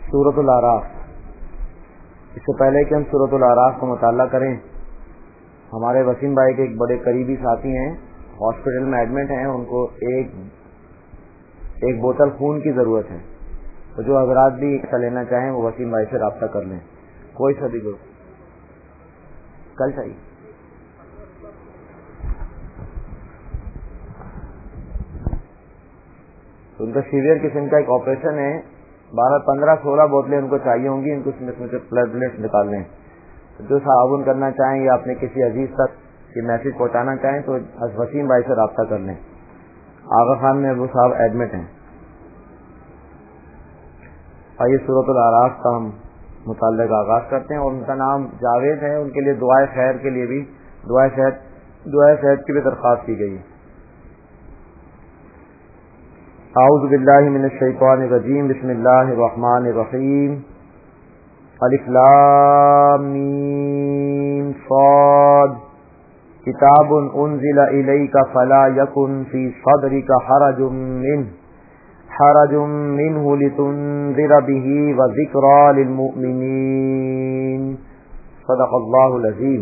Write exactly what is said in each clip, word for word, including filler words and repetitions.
سورۃ الاعراف۔ اس سے پہلے کہ ہم سورۃ الاعراف کا مطالعہ کریں، ہمارے وسیم بھائی کے ایک بڑے قریبی ساتھی ہیں، ہاسپٹل میں ایڈمٹ ہیں، ان کو ایک ایک بوتل خون کی ضرورت ہے، تو جو حضرات بھی حصہ لینا چاہیں وہ وسیم بھائی سے رابطہ کر لیں۔ کوئی سا بھی گروپ کل چاہیے۔ تو ان کا سیویئر قسم کا ایک آپریشن ہے، بارہ پندرہ سولہ بوتلیں ان کو چاہیے ہوں گی، ان کو اس میں سے پلیٹلیٹ نکال لیں۔ جو تعاون کرنا چاہیں یا اپنے کسی عزیز تک یہ میسج پہنچانا چاہیں تو وسیم بھائی سے رابطہ کر لیں۔ آغا خان میں وہ صاحب ایڈمٹ ہیں۔ آئیے سورۃ الاعراف کا ہم مطالعے کا آغاز کرتے ہیں، اور ان کا نام جاوید ہے، ان کے لیے دعائے خیر کے لیے بھی دعائے صحت دعائے صحت کی بھی درخواست کی گئی۔ اعوذ باللہ من الشیطان الرجیم، بسم اللہ الرحمن الرحیم، الف لام میم صاد، کتاب انزل الیک فلا یکن فی صدرک حرج منہ حرج منہ لتنذر به وذکری للمؤمنین، صدق اللہ العظیم۔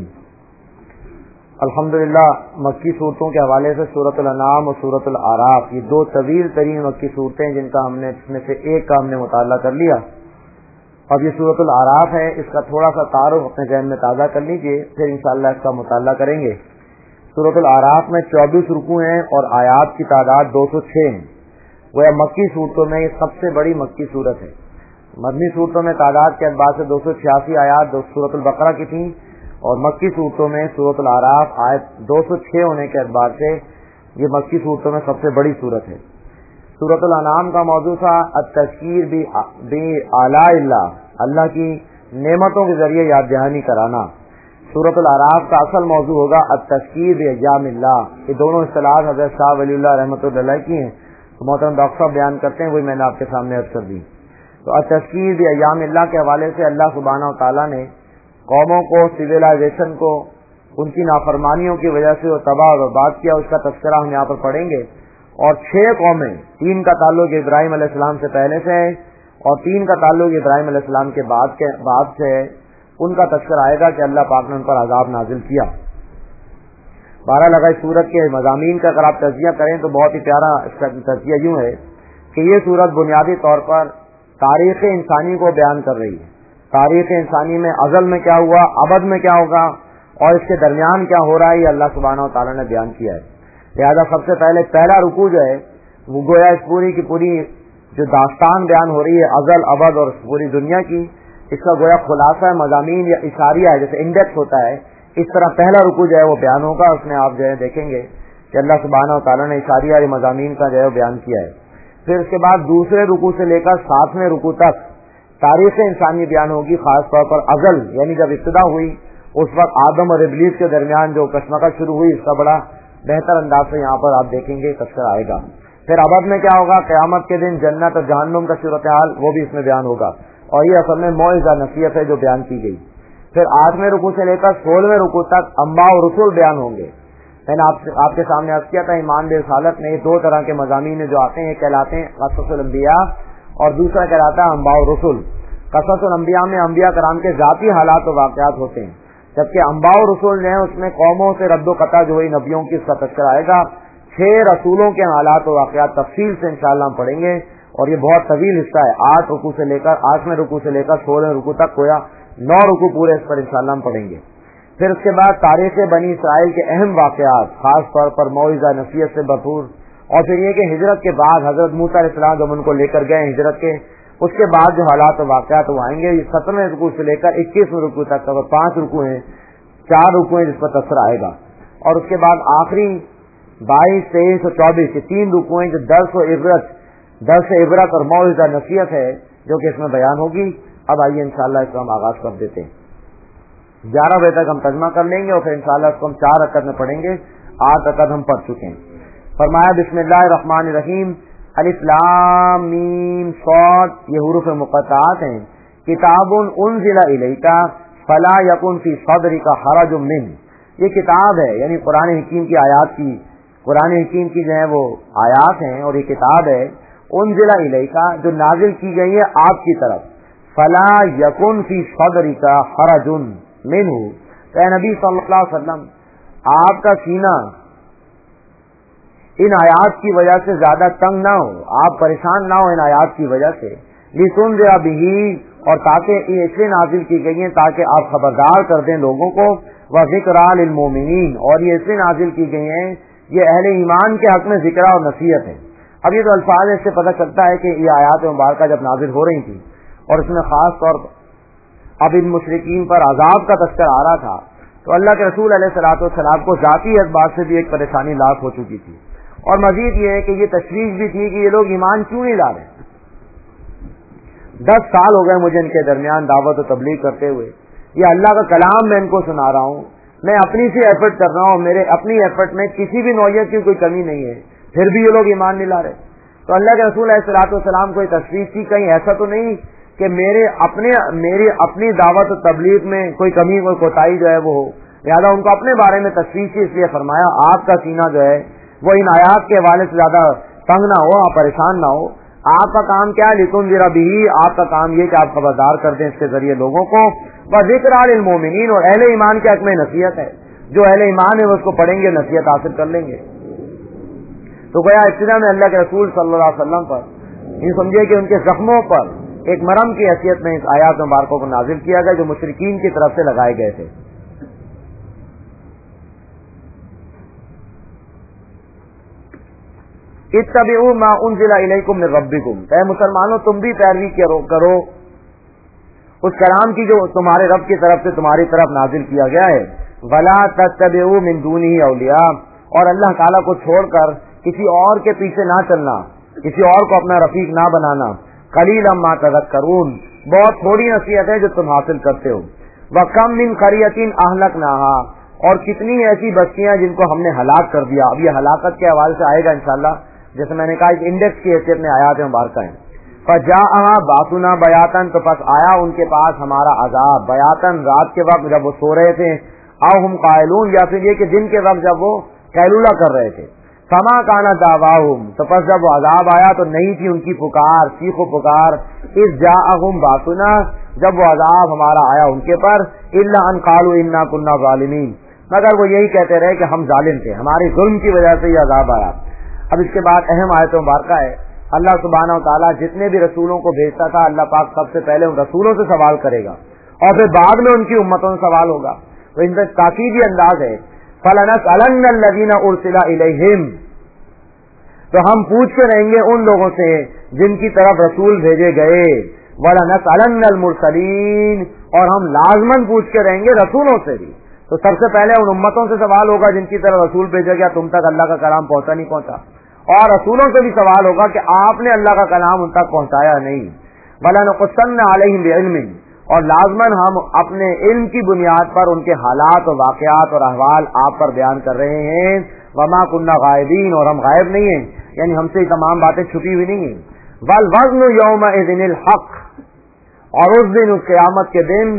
الحمدللہ مکی صورتوں کے حوالے سے سورۃ الانعام اور سورۃ الاعراف یہ دو طویل ترین مکی صورتیں جن کا ہم نے اس میں سے ایک کا ہم نے مطالعہ کر لیا۔ اب یہ سورۃ الاعراف ہے، اس کا تھوڑا سا تعارف اپنے ذہن میں تازہ کر لیجئے، پھر انشاءاللہ اس کا مطالعہ کریں گے۔ سورۃ الاعراف میں چوبیس رکوع ہیں اور آیات کی تعداد دو سو چھ ہیں۔ وہ مکی صورتوں میں یہ سب سے بڑی مکی صورت ہے۔ مدنی صورتوں میں تعداد کے اعتبار سے دو سو چھیاسی آیات سورۃ البقرہ کی تھیں، اور مکی صورتوں میں سورۃ الاعراف آیت دو سو چھ ہونے کے اعتبار سے یہ مکی صورتوں میں سب سے بڑی صورت ہے۔ سورۃ الانعام کا موضوع تھا التذکیر بآلاء اللہ، اللہ کی نعمتوں کے ذریعے یاد دہانی کرانا۔ سورۃ الاعراف کا اصل موضوع ہوگا التذکیر بایام اللہ۔ یہ دونوں اصطلاحات حضرت شاہ ولی اللہ رحمۃ اللہ علیہ کی ہیں، تو محترم ڈاکٹر صاحب بیان کرتے ہیں، وہی میں نے آپ کے سامنے عرض کر دی۔ تو التذکیر بایام اللہ کے حوالے سے اللہ سبحانہ و تعالیٰ نے قوموں کو، سویلائزیشن کو ان کی نافرمانیوں کی وجہ سے وہ تباہ و برباد کیا، اس کا تذکرہ ہم یہاں پر پڑھیں گے۔ اور چھ قومیں، تین کا تعلق ابراہیم علیہ السلام سے پہلے سے ہے اور تین کا تعلق ابراہیم علیہ السلام کے بعد کے بعد سے ہے، ان کا تذکرہ آئے گا کہ اللہ پاک نے ان پر عذاب نازل کیا۔ بارہ لگا اس سورت کے مضامین کا اگر آپ تجزیہ کریں تو بہت ہی پیارا اس کا تجزیہ یوں ہے کہ یہ سورت بنیادی طور پر تاریخ انسانی کو بیان کر رہی ہے۔ تاریخ انسانی میں ازل میں کیا ہوا، ابد میں کیا ہوگا، اور اس کے درمیان کیا ہو رہا ہے، یہ اللہ سبحانہ و تعالیٰ نے بیان کیا ہے۔ لہٰذا سب سے پہلے پہلا رکوع جو ہے وہ گویا اس پوری کی پوری جو داستان بیان ہو رہی ہے ازل ابد اور پوری دنیا کی، اس کا گویا خلاصہ مضامین یا اشاریہ ہے، جیسے انڈیکس ہوتا ہے، اس طرح پہلا رکوع جو ہے وہ بیان ہوگا۔ اس میں آپ جو ہے دیکھیں گے کہ اللہ سبحانہ و تعالیٰ نے اشاریہ یا مضامین کا جو ہے بیان کیا ہے۔ پھر اس کے بعد دوسرے رکوع سے لے کر ساتویں رکوع تک تاریخ انسانی بیان ہوگی، خاص طور پر ازل یعنی جب ابتدا ہوئی اس وقت آدم اور ابلیس کے درمیان جو کشمکش شروع ہوئی، اس کا بڑا بہتر انداز سے یہاں پر آپ دیکھیں گے تذکرہ آئے گا۔ پھر ابد میں کیا ہوگا، قیامت کے دن جنت اور جہنم کا صورتحال وہ بھی اس میں بیان ہوگا، اور یہ اصل میں موعظہ نصیحت ہے جو بیان کی گئی۔ پھر آٹھویں رکوع سے لے کر سولہویں رکوع تک انبیاء اور رسول بیان ہوں گے۔ میں نے آپ آپ کے سامنے عرض کیا تھا ایمان برسالت میں دو طرح کے مضامین جو آتے ہیں، ایک کہلاتے ہیں قصص الانبیاء اور دوسرا کہلاتا ہے انبیاء اور رسول۔ قصص الانبیاء میں انبیاء کرام کے ذاتی حالات و واقعات ہوتے ہیں، جبکہ انبیاء و رسول جو ہیں اس میں قوموں سے رد و قطع جو ہوئی نبیوں کی، اس کا تذکرہ آئے گا۔ چھ رسولوں کے حالات و واقعات تفصیل سے انشاءاللہ ہم پڑھیں گے، اور یہ بہت طویل حصہ ہے، آٹھ رکوع سے لے کر آٹھویں رکوع سے لے کر سولہویں رکوع تک ہویا نو رکوع پورے اس پر انشاءاللہ ہم پڑھیں گے۔ پھر اس کے بعد تاریخ بنی اسرائیل کے اہم واقعات، خاص طور پر موعظہ نصیحت سے بھرپور، اور پھر یہ کہ ہجرت کے بعد حضرت موسیٰ علیہ السلام جب ان کو لے کر گئے ہجرت کے، اس کے بعد جو حالات و واقعات وہ آئیں گے۔ یہ سترویں رکوع سے لے کر اکیسویں رکوع تک، اگر پانچ رکوع ہیں، چار رکوع ہیں جس پر تذکرہ آئے گا، اور اس کے بعد آخری بائیس تیئیس اور چوبیس یہ تین رکوع ہیں جو درس و عبرت درس عبرت اور موعظہ نصیحت ہے جو کہ اس میں بیان ہوگی۔ اب آئیے انشاءاللہ اس کا ہم آغاز کر دیتے ہیں۔ گیارہ بجے تک ہم ترجمہ کر لیں گے اور پھر انشاءاللہ اس کو ہم چار رکعت میں پڑھیں گے، آٹھ رکعت ہم پڑھ چکے ہیں۔ فرمایا بسم اللہ الرحمن الرحیم، الف لام میم صاد، یہ حروف مقطعات ہیں۔ کتاب انزل الیک فلا یکن فی صدرک حرج منہ، یہ کتاب ہے یعنی قرآن حکیم کی آیات کی قرآن حکیم کی جو ہے وہ آیات ہیں، اور یہ کتاب ہے انزل الیک جو نازل کی گئی ہے آپ کی طرف، فلا یکن فی صدرک حرج منہ، اے نبی صلی اللہ علیہ وسلم آپ کا سینہ ان آیات کی وجہ سے زیادہ تنگ نہ ہو، آپ پریشان نہ ہو ان آیات کی وجہ سے، لتنذر بہ، اور تاکہ یہ اس لیے نازل کی گئی ہیں تاکہ آپ خبردار کر دیں لوگوں کو، وذکریٰ للمؤمنین، اور یہ اس لیے نازل کی گئی ہیں یہ اہل ایمان کے حق میں ذکر اور نصیحت ہے۔ اب یہ تو الفاظ اس سے پتہ چلتا ہے کہ یہ آیات مبارکہ جب نازل ہو رہی تھی اور اس میں خاص طور پر اب ان مشرکین پر عذاب کا تذکرہ آ رہا تھا، تو اللہ کے رسول علیہ الصلوۃ والسلام کو ذاتی اعتبار سے بھی ایک پریشانی لاحق ہو چکی تھی، اور مزید یہ ہے کہ یہ تشویش بھی تھی کہ یہ لوگ ایمان کیوں نہیں لا رہے۔ دس سال ہو گئے مجھے ان کے درمیان دعوت و تبلیغ کرتے ہوئے، یہ اللہ کا کلام میں ان کو سنا رہا ہوں، میں اپنی سی ایفرٹ کر رہا ہوں، میرے اپنی ایفرٹ میں کسی بھی نوعیت کی کوئی کمی نہیں ہے، پھر بھی یہ لوگ ایمان نہیں لا رہے۔ تو اللہ کے رسول علیہ الصلوۃ والسلام کو یہ تشویش تھی، کہیں ایسا تو نہیں کہ میرے اپنے میری اپنی دعوت و تبلیغ میں کوئی کمی کوئی کوتاہی جو ہے وہ ہو، لہٰذا ان کو اپنے بارے میں تشویش تھی، اس لیے فرمایا آپ کا سینہ جو ہے وہ ان آیات کے حوالے سے زیادہ تنگ نہ ہو، آپ پریشان نہ ہو۔ آپ کا کام کیا ہے؟ لتنذر بہ، آپ کا کام یہ کہ آپ خبردار کر دیں اس کے ذریعے لوگوں کو، وذکریٰ للمؤمنین، اور اہل ایمان کے حق میں نصیحت ہے، جو اہل ایمان ہے وہ اس کو پڑھیں گے نصیحت حاصل کر لیں گے۔ تو گویا ابتدا میں اللہ کے رسول صلی اللہ علیہ وسلم پر یہ سمجھے کہ ان کے زخموں پر ایک مرہم کی حیثیت میں اس آیات مبارکوں کو نازل کیا گیا جو مشرکین کی طرف سے لگائے گئے تھے۔ اتبعوا ما انزل الیکم من ربکم، اے مسلمانوں تم بھی پیروی کرو اس کلام کی جو تمہارے رب کی طرف سے تمہاری طرف نازل کیا گیا ہے، ولا تتبعوا من دونہ اولیاء، اور اللہ تعالیٰ کو چھوڑ کر کسی اور کے پیچھے نہ چلنا، کسی اور کو اپنا رفیق نہ بنانا، قلیلا ما تذکرون، بہت تھوڑی نصیحت ہے جو تم حاصل کرتے ہو، وکم من قریۃ اہلکناھا، اور کتنی ایسی بستیاں جن کو ہم نے ہلاک کر دیا۔ اب یہ ہلاکت کے حوالے سے آئے گا انشاءاللہ، جیسے میں نے کہا ایک انڈیکس کی حیثیت میں آیات مبارکہ ہیں۔ فجاءھا باسنا بیاتن، تو پس آیا ان کے پاس ہمارا عذاب، بیاتن رات کے وقت جب وہ سو رہے تھے، او ہم قائلون، یا پھر یہ کہ دن کے وقت جب وہ قیلولہ کر رہے تھے، فما کان دعواہم، تو پس جب وہ عذاب آیا تو نہیں تھی ان کی پکار، چیخ و پکار، اذ جاءہم باسنا، جب وہ عذاب ہمارا آیا ان کے پر، الا ان قالوا انا کنا ظالمین، مگر وہ یہی کہتے رہے کہ ہم ظالم تھے، ہماری ظلم کی وجہ سے یہ عذاب آیا۔ اب اس کے بعد اہم آیت مبارکہ ہے، اللہ سبحانہ و تعالیٰ جتنے بھی رسولوں کو بھیجتا تھا اللہ پاک سب سے پہلے ان رسولوں سے سوال کرے گا اور پھر بعد میں ان کی امتوں سے سوال ہوگا، تو ان کا تاکیدی انداز ہے، فَلَنَسْأَلَنَّ الَّذِينَ أُرْسِلَ إِلَيْهِمْ، تو ہم پوچھتے رہیں گے ان لوگوں سے جن کی طرف رسول بھیجے گئے، وَلَنَسْأَلَنَّ الْمُرْسَلِينَ، اور ہم لازماً پوچھ کے رہیں گے رسولوں سے بھی۔ تو سب سے پہلے ان امتوں سے سوال ہوگا جن کی طرف رسول بھیجا گیا، تم تک اللہ کا کلام پہنچا نہیں پہنچا، اور رسولوں سے بھی سوال ہوگا کہ آپ نے اللہ کا کلام ان تک پہنچایا نہیں۔ وَلَنُقُصَّنَّ عَلَيْهِمْ بِعِلْمٍ، اور لازماً ہم اپنے علم کی بنیاد پر ان کے حالات اور واقعات اور احوال آپ پر بیان کر رہے ہیں، وَمَا كُنَّا غَائِبِينَ، اور ہم غائب نہیں ہیں، یعنی ہم سے یہ تمام باتیں چھپی ہوئی نہیں ہیں۔ وَالْوَزْنُ يَوْمَئِذٍ الْحَقُّ، اور اس دن اس قیامت کے دن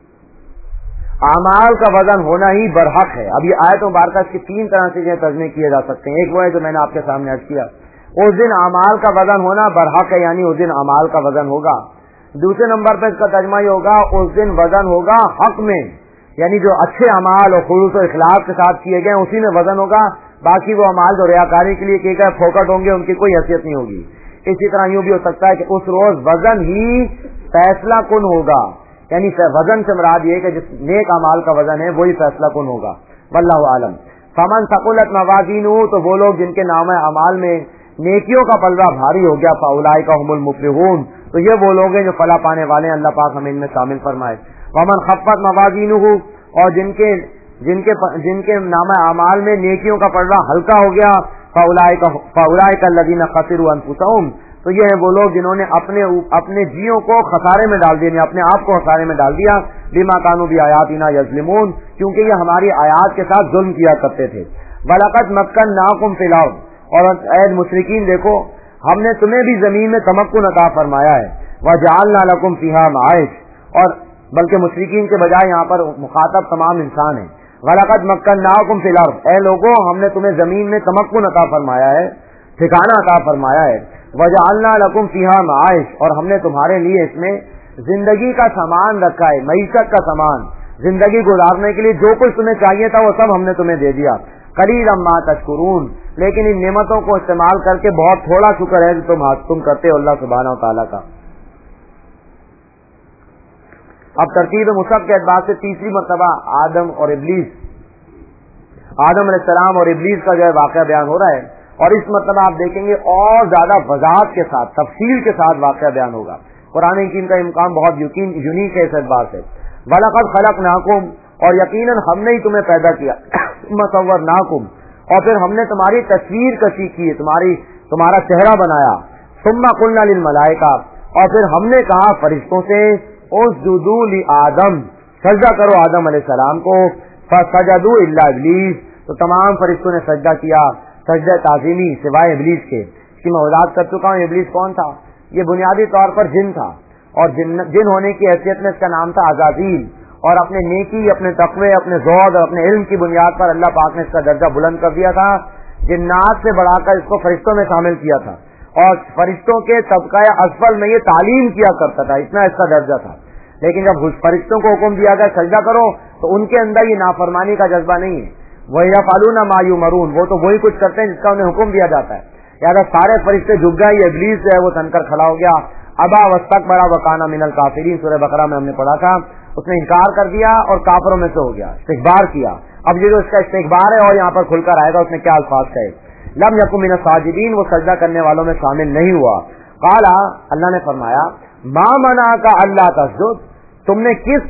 اعمال کا وزن ہونا ہی برحق ہے۔ اب یہ آیت مبارکہ اس کی تین طرح سے ترجمے کیے جا سکتے ہیں۔ ایک وہ ہے جو میں نے آپ کے سامنے عرض کیا، اس دن اعمال کا وزن ہونا برحق ہے، یعنی اس دن اعمال کا وزن ہوگا۔ دوسرے نمبر پہ اس کا ترجمہ یہ ہوگا اس دن وزن ہوگا حق میں، یعنی جو اچھے اعمال اور خلوص و اخلاص کے ساتھ کیے گئے اسی میں وزن ہوگا، باقی وہ اعمال جو ریاکاری کے لیے کیے گئے پھوکٹ ہوں گے، ان کی کوئی حیثیت نہیں ہوگی۔ اسی طرح یوں بھی ہو سکتا ہے کہ اس روز وزن ہی فیصلہ کن ہوگا، یعنی وزن سے مراد یہ کہ جس نیک اعمال کا وزن ہے وہی فیصلہ کن ہوگا، واللہ عالم۔ فمن ثقلت موازینہ، تو وہ لوگ جن کے نام اعمال میں نیکیوں کا پلڑا بھاری ہو گیا، فاولئک هم المفلحون، تو یہ وہ لوگ ہیں جو فلاح پانے والے ہیں، اللہ پاک ہمیں ان میں شامل فرمائے۔ ومن خفت موازینہ، اور جن کے جن کے جن کے نام اعمال میں نیکیوں کا پلڑا ہلکا ہو گیا، فاولئک فاولئک الذین خسروا انفسهم، تو یہ ہیں وہ لوگ جنہوں نے اپنے اپنے جیوں کو خسارے میں ڈال دیا، اپنے آپ کو خسارے میں ڈال دیا، بما کانوا بآیاتنا یظلمون، کیونکہ یہ ہماری آیات کے ساتھ ظلم کیا کرتے تھے۔ وَلَقَدْ مَكَّنَّاكُمْ فِي الْأَرْضِ، اور اے مشرکین دیکھو ہم نے تمہیں بھی زمین میں تمکن عطا فرمایا ہے، وَجَعَلْنَا لَكُمْ فِيهَا مَعَائِشَ، اور بلکہ مشرکین کے بجائے یہاں پر مخاطب تمام انسان ہیں۔ وَلَقَدْ مَكَّنَّاكُمْ فِي الْأَرْضِ، اے لوگوں ہم نے تمہیں زمین میں تمکن عطا فرمایا ہے، ٹھکانہ عطا فرمایا ہے، وَجَعَلْنَا لَكُمْ فِيهَا مَعَائِشَ، اور ہم نے تمہارے لیے اس میں زندگی کا سامان رکھا ہے، معیشت کا سامان، زندگی گزارنے کے لیے جو کچھ تمہیں چاہیے تھا وہ سب ہم نے تمہیں دے دیا. قلیلا ما تشکرون، لیکن ان نعمتوں کو استعمال کر کے بہت تھوڑا شکر ہے جو تم تم کرتے ہو اللہ سبحانہ و تعالیٰ کا. اب ترتیب مصحف کے اعتبار سے تیسری مرتبہ آدم اور ابلیس، آدم علیہ السلام اور ابلیس کا جو ہے واقعہ بیان ہو رہا ہے، اور اس مرتبہ آپ دیکھیں گے اور زیادہ وضاحت کے ساتھ، تفصیل کے ساتھ واقعہ بیان ہوگا. قرآن حکیم کا امکان بہت یونیک ہے اس اعتبار سے. وَلَقَدْ خَلَقْنَاكُمْ، اور یقیناً ہم نے ہی تمہیں پیدا کیا. مَصَوَّرْنَاكُمْ، اور پھر ہم نے تمہاری تصویر کشی کی، تمہاری تمہارا چہرہ بنایا. ثُمَّ قُلْنَا لِلْمَلَائِكَةِ، اور پھر ہم نے کہا فرشتوں سے اسجدوا لآدم، سجدہ کرو آدم علیہ السلام کو. فسجدوا الا ابلیس، تو تمام فرشتوں نے سجدہ کیا، سجدہ تعظیمی سوائے ابلیس کے. اس کی میں وضاحت کر چکا ہوں. ابلیس کون تھا؟ یہ بنیادی طور پر جن تھا، اور جن جن ہونے کی حیثیت میں اس کا نام تھا عزازیل، اور اپنے نیکی، اپنے تقوی، اپنے زہد اور اپنے علم کی بنیاد پر اللہ پاک نے اس کا درجہ بلند کر دیا تھا. جنات سے بڑھا کر اس کو فرشتوں میں شامل کیا تھا، اور فرشتوں کے طبقہ اسفل میں یہ تعلیم کیا کرتا تھا، اتنا اس کا درجہ تھا. لیکن جب فرشتوں کو حکم دیا گیا سجدہ کرو تو ان کے اندر یہ نافرمانی کا جذبہ نہیں ہے. وَيَفْعَلُونَ مَا يُؤْمَرُونَ، وہ تو وہی کچھ کرتے ہیں جس کا انہیں حکم دیا جاتا ہے. لہٰذا سارے فرشتے جھک گئے، یہ ابلیس جو ہے وہ تن کر کھڑا ہو گیا. ابا واستکبر وکان من الکافرین، سورہ بقرہ میں ہم نے پڑھا تھا. اس نے انکار کر دیا اور کافروں میں سے ہو گیا، استکبار کیا. اب یہ جو اس کا استکبار ہے اور یہاں پر کھل کر آئے گا، اس نے کیا الفاظ کہے. لم یکن من الساجدین، وہ سجدہ کرنے والوں میں شامل نہیں ہوا. قال، اللہ نے فرمایا ما منعک الا تسجد، تم نے کس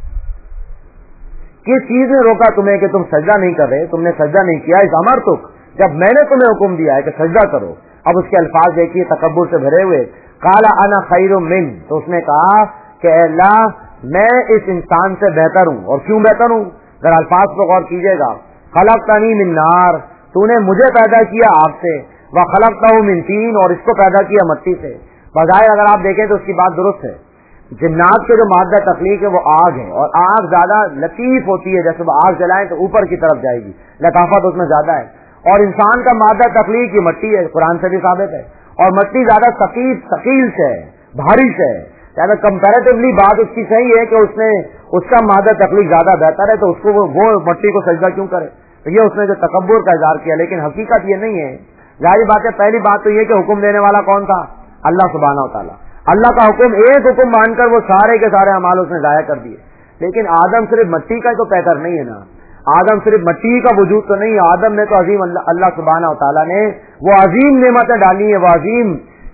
کس چیز نے روکا تمہیں کہ تم سجدہ نہیں کر رہے، تم نے سجدہ نہیں کیا. اس امرتک، جب میں نے تمہیں حکم دیا ہے کہ سجدہ کرو. اب اس کے الفاظ دیکھیے تکبر سے بھرے ہوئے. قال انا خیر من، تو اس نے کہا کہ اے اللہ میں اس انسان سے بہتر ہوں. اور کیوں بہتر ہوں؟ ذرا الفاظ کو غور کیجیے گا. خلقتنی من نار، تو نے مجھے پیدا کیا آگ سے. وخلقتہ من طین، اور اس کو پیدا کیا مٹی سے. بظاہر اگر آپ دیکھیں تو اس کی بات درست ہے. جنات کے جو مادہ تخلیق ہے وہ آگ ہے، اور آگ زیادہ لطیف ہوتی ہے، جیسے وہ آگ جلائیں تو اوپر کی طرف جائے گی، لطافت اس میں زیادہ ہے. اور انسان کا مادہ تخلیق یہ مٹی ہے، قرآن سے بھی ثابت ہے. اور مٹی زیادہ ثقیل ثقیل سے ہے، بھاری سے ہے. زیادہ کمپیریٹیولی بات اس کی صحیح ہے کہ اس نے اس کا مادہ تخلیق زیادہ بہتر ہے، تو اس کو وہ مٹی کو سجدہ کیوں کرے. تو یہ اس نے جو تکبر کا اظہار کیا، لیکن حقیقت یہ نہیں ہے. ظاہر بات ہے، پہلی بات تو یہ کہ حکم دینے والا کون تھا؟ اللہ سبحانہ و تعالیٰ. اللہ کا حکم ایک حکم مان کر وہ سارے کے سارے اعمال اس نے ضائع کر دیے. لیکن آدم صرف مٹی کا تو پیکر نہیں ہے نا، آدم صرف مٹی کا وجود تو نہیں. آدم میں تو عظیم اللہ, اللہ سبحانہ و تعالیٰ نے وہ عظیم نعمتیں ڈالی ہیں، وہ عظیم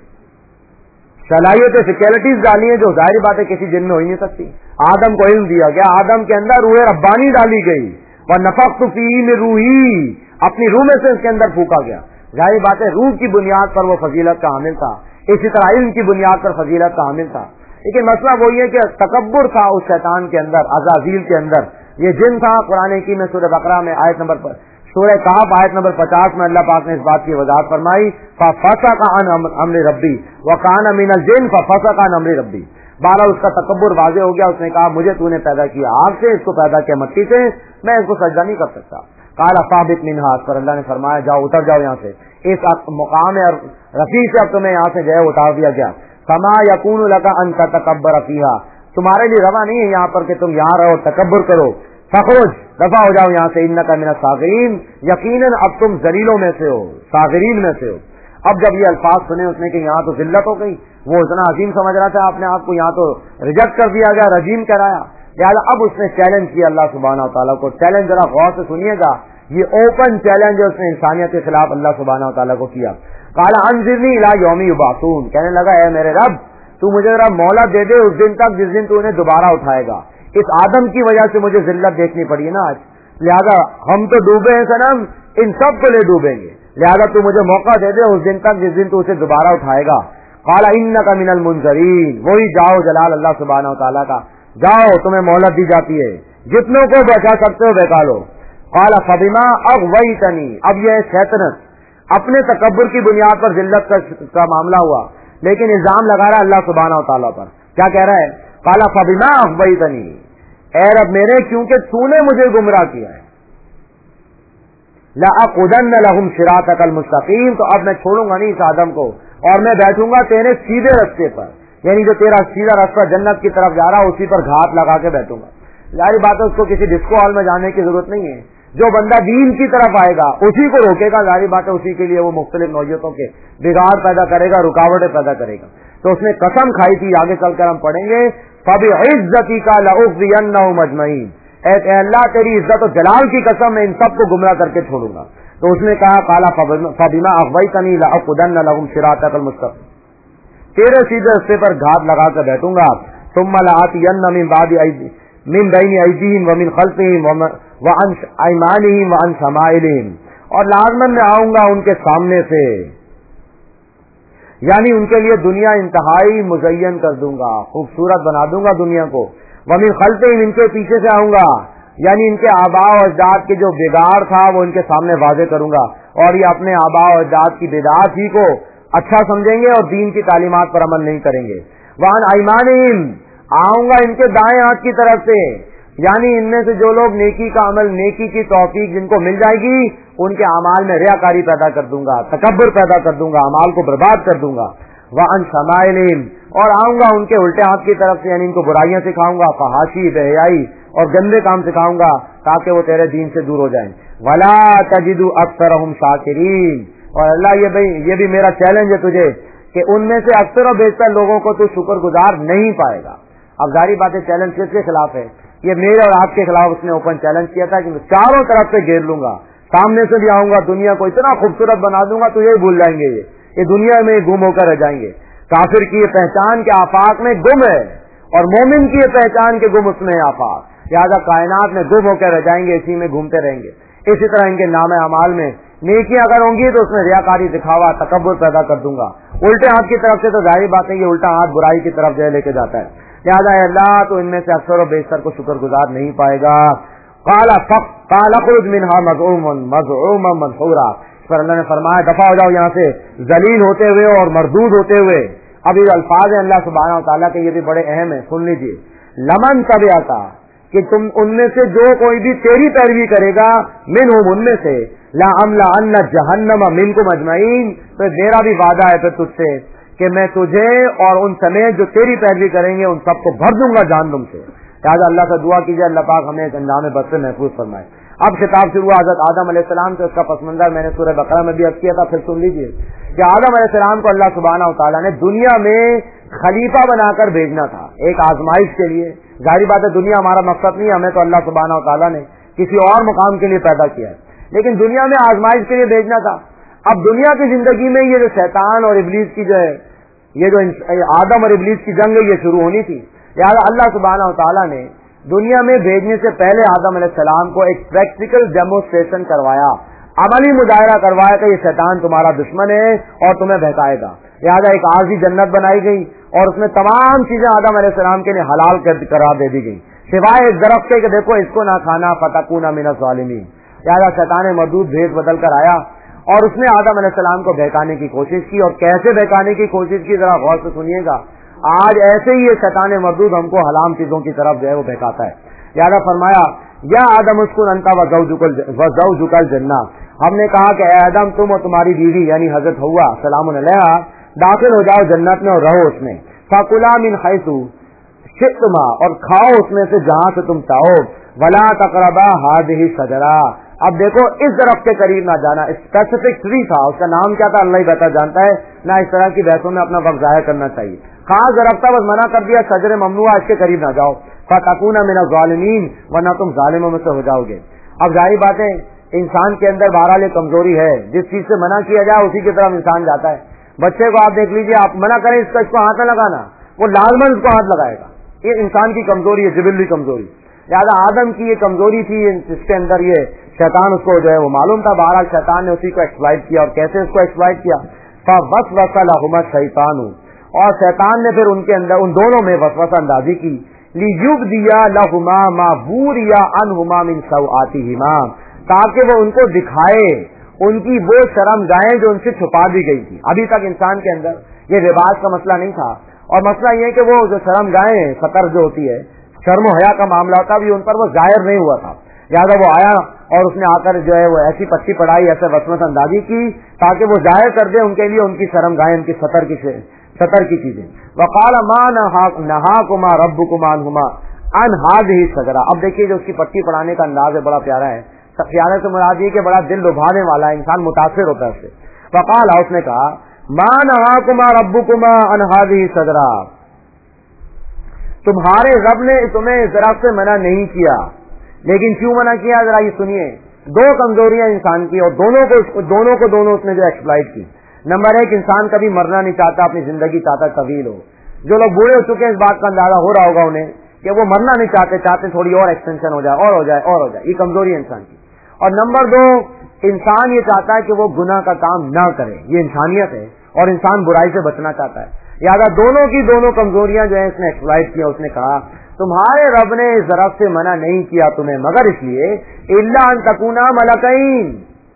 صلاحیتیں فیکلٹیز ڈالی ہیں جو ظاہر بات ہے کسی جن میں ہو ہی نہیں سکتی. آدم کو علم دیا گیا، آدم کے اندر روح ربانی ڈالی گئی، وَنَفَخْتُ فِيهِ مِن رُوحِي، اپنی روح میں سے اس کے اندر پھونکا گیا. ظاہر بات ہے روح کی بنیاد پر وہ فضیلت کا حامل تھا، اسی طرح علم کی بنیاد پر فضیلت کا حامل تھا. لیکن مسئلہ وہی ہے کہ تکبر تھا اس شیطان کے اندر، عزازیل کے اندر. یہ جن تھا. قرآن کی میں سورہ بقرہ میں آیت نمبر پر سورہ کہف آیت نمبر پچاس میں اللہ پاک نے اس بات کی وضاحت فرمائی، فَفَسَقَ عَنْ أَمْرِ رَبِّهِ وَكَانَ مِنَ الْجِنِّ فَفَسَقَ عَنْ أَمْرِ رَبِّهِ. بارہ اس کا تکبر واضح ہو گیا. اس نے کہا مجھے تو نے پیدا کیا آگ سے، اس کو پیدا کیا مٹی سے، میں اس کو سجدہ نہیں کر سکتا. قال فاهبط منها، پر اللہ نے فرمایا جاؤ اتر جاؤ یہاں سے. اس مقام رفیع سے اب تمہیں یہاں سے جو ہے اتار دیا گیا. فما يكون لك ان تتكبر فيها، تمہارے لیے روا نہیں ہے یہاں پر کہ تم یہاں رہو تکبر کرو. فخرج، دفع ہو جاؤ یہاں سے. انک من الصاغرین، یقیناً اب تم ذلیلوں میں سے ہو، صاغرین میں سے ہو. اب جب یہ الفاظ سنے اس نے کہ یہاں تو ذلت ہو گئی، وہ اتنا عظیم سمجھ رہا تھا اپنے آپ کو، یہاں تو ریجیکٹ کر دیا گیا، رجیم کرایا. لہٰذا اب اس نے چیلنج کیا اللہ سبحانہ و تعالیٰ کو. چیلنج ذرا غور سے سنیے گا، یہ اوپن چیلنج ہے اس نے انسانیت کے خلاف اللہ سبحانہ و تعالیٰ کو کیا. قال انظرنی الی یوم یبعثون، کہنے لگا اے میرے رب تو مجھے ذرا مولا دے دے اس دن تک جس دن تو انہیں دوبارہ اٹھائے گا. اس آدم کی وجہ سے مجھے ذلت دیکھنی پڑی ہے نا آج، لہذا ہم تو ڈوبے ہیں صنم، ان سب کو لے ڈوبیں گے، لہذا تو مجھے موقع دے دے اس دن تک جس دن تو اسے دوبارہ اٹھائے گا. قال انک من المنذرین، وہی جاؤ جلال اللہ سبحانہ و تعالیٰ کا، جاؤ تمہیں مہلت دی جاتی ہے، جتنوں کو بچا سکتے ہو بچا لو. قال فبما اغویتنی، اب یہ شیطنت اپنے تکبر کی بنیاد پر ذلت کا معاملہ ہوا، لیکن الزام لگا رہا ہے اللہ سبحانہ و تعالیٰ پر. کیا کہہ رہا ہے؟ قال فبما اغویتنی، اے رب میرے کیونکہ تو نے مجھے گمراہ کیا ہے، لأقعدن لهم صراطک المستقیم، تو اب میں چھوڑوں گا نہیں اس آدم کو اور میں بیٹھوں گا تیرے سیدھے رستے پر. یعنی جو تیرا سیدھا راستہ جنت کی طرف جا رہا اسی پر گھات لگا کے بیٹھوں گا. ظاہر بات ہے اس کو کسی ڈسکو ہال میں جانے کی ضرورت نہیں ہے. جو بندہ دین کی طرف آئے گا اسی کو روکے گا. ظاہر بات ہے اسی کے لیے وہ مختلف نوعیتوں کے بگاڑ پیدا کرے گا, رکاوٹیں پیدا کرے گا. تو اس نے قسم کھائی تھی, آگے چل کر ہم پڑھیں گے, فَبِعِزَّتِكَ لَأُغْوِيَنَّهُمْ أَجْمَعِينَ, اے اللہ تیری عزت و جلال کی قسم میں ان سب کو گمراہ کر کے چھوڑوں گا. تو اس نے کہا قَالَ فَبِمَا أَغْوَيْتَنِي لَأَقْعُدَنَّ لَهُمْ صِرَاطَكَ الْمُسْتَقِيمَ, تیرے سیدھے راستے پر گھات لگا کر بیٹھوں گا. ثُمَّ لَآتِيَنَّ مِن بَعْدِ أَيْدِيهِمْ مِن بَيْنِ أَيْدِيهِمْ وَمِن خَلْفِهِمْ وَعَنْ أَيْمَانِهِمْ وَعَنْ شَمَائِلِهِمْ, اور لازماً میں آؤں گا ان کے سامنے سے, یعنی ان کے لیے دنیا انتہائی مزین کر دوں گا, خوبصورت بنا دوں گا دنیا کو. وَمِن خَلْفِهِمْ, ان کے پیچھے سے آؤں گا, یعنی ان کے آباء و اجداد کے جو بگاڑ تھا وہ ان کے سامنے واضح کروں گا, اور یہ اپنے آباء و اجداد کی بدعات ہی کو اچھا سمجھیں گے اور دین کی تعلیمات پر عمل نہیں کریں گے. وَعَنْ أَيْمَانِهِمْ, آؤں گا ان کے دائیں ہاتھ کی طرف سے, یعنی ان میں سے جو لوگ نیکی کا عمل, نیکی کی توفیق جن کو مل جائے گی, ان کے اعمال میں ریاکاری پیدا کر دوں گا, تکبر پیدا کر دوں گا, اعمال کو برباد کر دوں گا. وَعَنْ شَمَائِلِهِمْ, اور آؤں گا ان کے الٹے ہاتھ کی طرف سے, یعنی ان کو برائیاں سکھاؤں گا, فحاشی, بے حیائی اور گندے کام سکھاؤں گا تاکہ وہ تیرے دین سے دور ہو جائیں. وَلَا تَجِدُ أَكْثَرَهُمْ شَاكِرِينَ, اور اللہ یہ بھائی یہ بھی میرا چیلنج ہے تجھے کہ ان میں سے اکثر و بیشتر لوگوں کو تو شکر گزار نہیں پائے گا. اب ظاہری بات ہے چیلنج کس کے خلاف ہے؟ یہ میرے اور آپ کے خلاف اس نے اوپن چیلنج کیا تھا کہ میں چاروں طرف سے گھیر لوں گا, سامنے سے بھی آؤں گا, دنیا کو اتنا خوبصورت بنا دوں گا تو یہ بھول جائیں گے, یہ یہ دنیا میں گم ہو کر رہ جائیں گے. کافر کی یہ پہچان کے آفاق میں گم ہے اور مومن کی یہ پہچان کے گم اس میں آفاق, لہٰذا کائنات میں گم ہو کر رہ جائیں گے, اسی میں گھومتے رہیں گے. اسی طرح ان کے نام اعمال میں نیکیاں اگر ہوں گی تو اس میں ریاکاری, دکھاوا, تکبر پیدا کر دوں گا. الٹے ہاتھ کی طرف سے تو ظاہر بات ہے یہ الٹا ہاتھ برائی کی طرف جو ہے لے کے جاتا ہے. لہٰذا اللہ تو ان میں سے اکثر و بیشتر کو شکر گزار نہیں پائے گا. قال قال اخرج منها مذعوما مذعوما مدحورا, پر اللہ نے فرمایا دفع ہو جاؤ یہاں سے ذلیل ہوتے ہوئے اور مردود ہوتے ہوئے. اب یہ الفاظ ہیں اللہ سبحانہ و تعالیٰ کے, یہ بھی بڑے اہم ہیں, سن لیجیے. لمن تبعک, کہ تم ان میں سے جو کوئی بھی تیری پیروی کرے گا, منہم, ان میں سے, لا املا ان جہنم منکم اجمعین, تو میرا بھی وعدہ ہے پھر تجھ سے کہ میں تجھے اور ان سمیت جو تیری پیروی کریں گے ان سب کو بھر دوں گا جہنم سے. لہٰذا اللہ سے دعا کیجیے اللہ پاک ہمیں ایک انجام بد سے محفوظ فرمائے. اب خطاب شروع ہوا حضرت آدم علیہ السلام سے, اس کا پس منظر میں نے سورہ بقرہ میں بھی عرض کیا تھا, پھر سن لیجیے کہ آدم علیہ السلام کو اللہ سبحانہ و تعالیٰ نے دنیا میں خلیفہ بنا کر بھیجنا تھا, ایک آزمائش کے لیے. ظاہری بات ہے دنیا ہمارا مقصد نہیں, ہمیں تو اللہ سبحانہ و تعالیٰ نے کسی اور مقام کے لیے پیدا کیا ہے, لیکن دنیا میں آزمائش کے لیے بھیجنا تھا. اب دنیا کی زندگی میں یہ جو شیطان اور ابلیس کی جو ہے, یہ جو آدم اور ابلیس کی جنگ ہے یہ شروع ہونی تھی. لہٰذا اللہ سبحانہ و تعالیٰ نے دنیا میں بھیجنے سے پہلے آدم علیہ السلام کو ایک پریکٹیکل ڈیمونسٹریشن کروایا, عملی مظاہرہ کروایا کہ یہ شیطان تمہارا دشمن ہے اور تمہیں بہکائے گا. لہٰذا ایک عارضی جنت بنائی گئی اور اس میں تمام چیزیں آدم علیہ السلام کے لیے حلال قرار دے دی گئی, سوائے ایک درخت کے کہ دیکھو اس کو نہ کھانا, فتکونا من الظالمین. لہٰذا شیطان مردود بھیس بدل کر آیا اور اس نے آدم علیہ السلام کو بہکانے کی کوشش کی. اور کیسے بہکانے کی کوشش کی ذرا غور سے سنیے گا. آج ایسے ہی یہ شیطان مردود ہم کو حرام چیزوں کی طرف جو ہے وہ بہکاتا ہے. لہٰذا فرمایا یا آدم اسکن انت وزوجک الجنہ, ہم نے کہا کہ اے آدم تم اور تمہاری بیوی یعنی حضرت حوا سلام علیہا داخل ہو جاؤ جنت میں اور رہو اس میں. فکلا من حیث شئتما, اور کھاؤ اس میں سے جہاں سے تم چاہو. ولا تقربا هذه الشجرہ, اب دیکھو اس درخت کے قریب نہ جانا. اسپیسیفک ٹری تھا, اس کا نام کیا تھا اللہ ہی بہتر جانتا ہے, نہ اس طرح کی بحثوں میں اپنا وقت ضائع کرنا چاہیے. خاص درخت تھا, بس منع کر دیا شجر ممنوع, اس کے قریب نہ جاؤ. فتکون من الظالمین, ورنہ تم ظالموں میں سے ہو جاؤ گے. اب ظاہر بات ہے انسان کے اندر بہرحال ایک کمزوری ہے, جس چیز سے منع کیا جائے اسی کی طرف انسان جاتا ہے. بچے کو آپ دیکھ لیجیے, آپ منع کریں اس کا اس کو ہاتھ نہ لگانا, وہ لازمن اس کو ہاتھ لگائے گا. یہ انسان کی کمزوری ہے, جبلی کمزوری. لہٰذا آدم کی یہ کمزوری تھی جس کے اندر یہ شیطان اس کو جو ہے وہ معلوم تھا. بہرحال شیطان نے اسی کو ایکسپلائٹ کیا, اور کیسے اس کو ایکسپلائٹ کیا. فوسوس لہما الشیطان, اور شیطان نے پھر ان کے اندر ان دونوں میں وسوسہ اندازی کی. لیبدیا لہما ما بوریا عنہما من سوآتہما, تاکہ وہ ان کو دکھائے ان کی وہ شرم گاہیں جو ان سے چھپا دی گئی تھی. ابھی تک انسان کے اندر یہ رواج کا مسئلہ نہیں تھا, اور مسئلہ یہ کہ وہ جو شرم گاہیں سطر جو ہوتی ہے, شرم و حیا کا معاملہ ہوتا, بھی ان پر وہ ظاہر نہیں ہوا تھا. لہٰذا وہ آیا اور اس نے آ کر جو ہے وہ ایسی پٹی پڑھائی, ایسے وسوسہ اندازی کی تاکہ وہ ظاہر کر دے ان کے لیے ان کی شرم گاہیں, ان کی سطر کی सतर की चीजें। वकाल मा नहाकुमा रब्बुकुमा अन्हुमा अन हाज़िही शजरा। अब देखिए जो उसकी पट्टी पढ़ाने का अंदाज है बड़ा प्यारा है। प्यारे से मुराद ये कि बड़ा दिल लुभाने वाला है, इंसान मुतासिर होता है उससे। वकाल, उसने कहा मा नहाकुमा रब्बुकुमा अन हाज़िही शजरा, तुम्हारे रब ने तुम्हें इस दरख्त से मना नहीं किया, लेकिन क्यों मना किया जरा ये सुनिए। दो कमजोरियां इंसान की, और दोनों को दोनों को दोनों उसने जो एक्सप्लॉइट की। नंबर एक, इंसान कभी मरना नहीं चाहता, अपनी जिंदगी चाहता तवील हो। जो लोग बूढ़े हो चुके हैं इस बात का अंदाजा हो रहा होगा उन्हें कि वो मरना नहीं चाहते, चाहते थोड़ी और एक्सटेंशन हो जाए और हो जाए और हो जाए। ये कमजोरी है इंसान की। और नंबर दो, इंसान ये चाहता है कि वो गुनाह का काम ना करे, ये इंसानियत है, और इंसान बुराई से बचना चाहता है। यादा दोनों की दोनों कमजोरियां जो है इसने एक्सप्लॉइट किया। उसने कहा तुम्हारे रब ने इस तरफ से मना नहीं किया तुम्हें मगर इसलिए इल्ला अन तकूना मलकैन,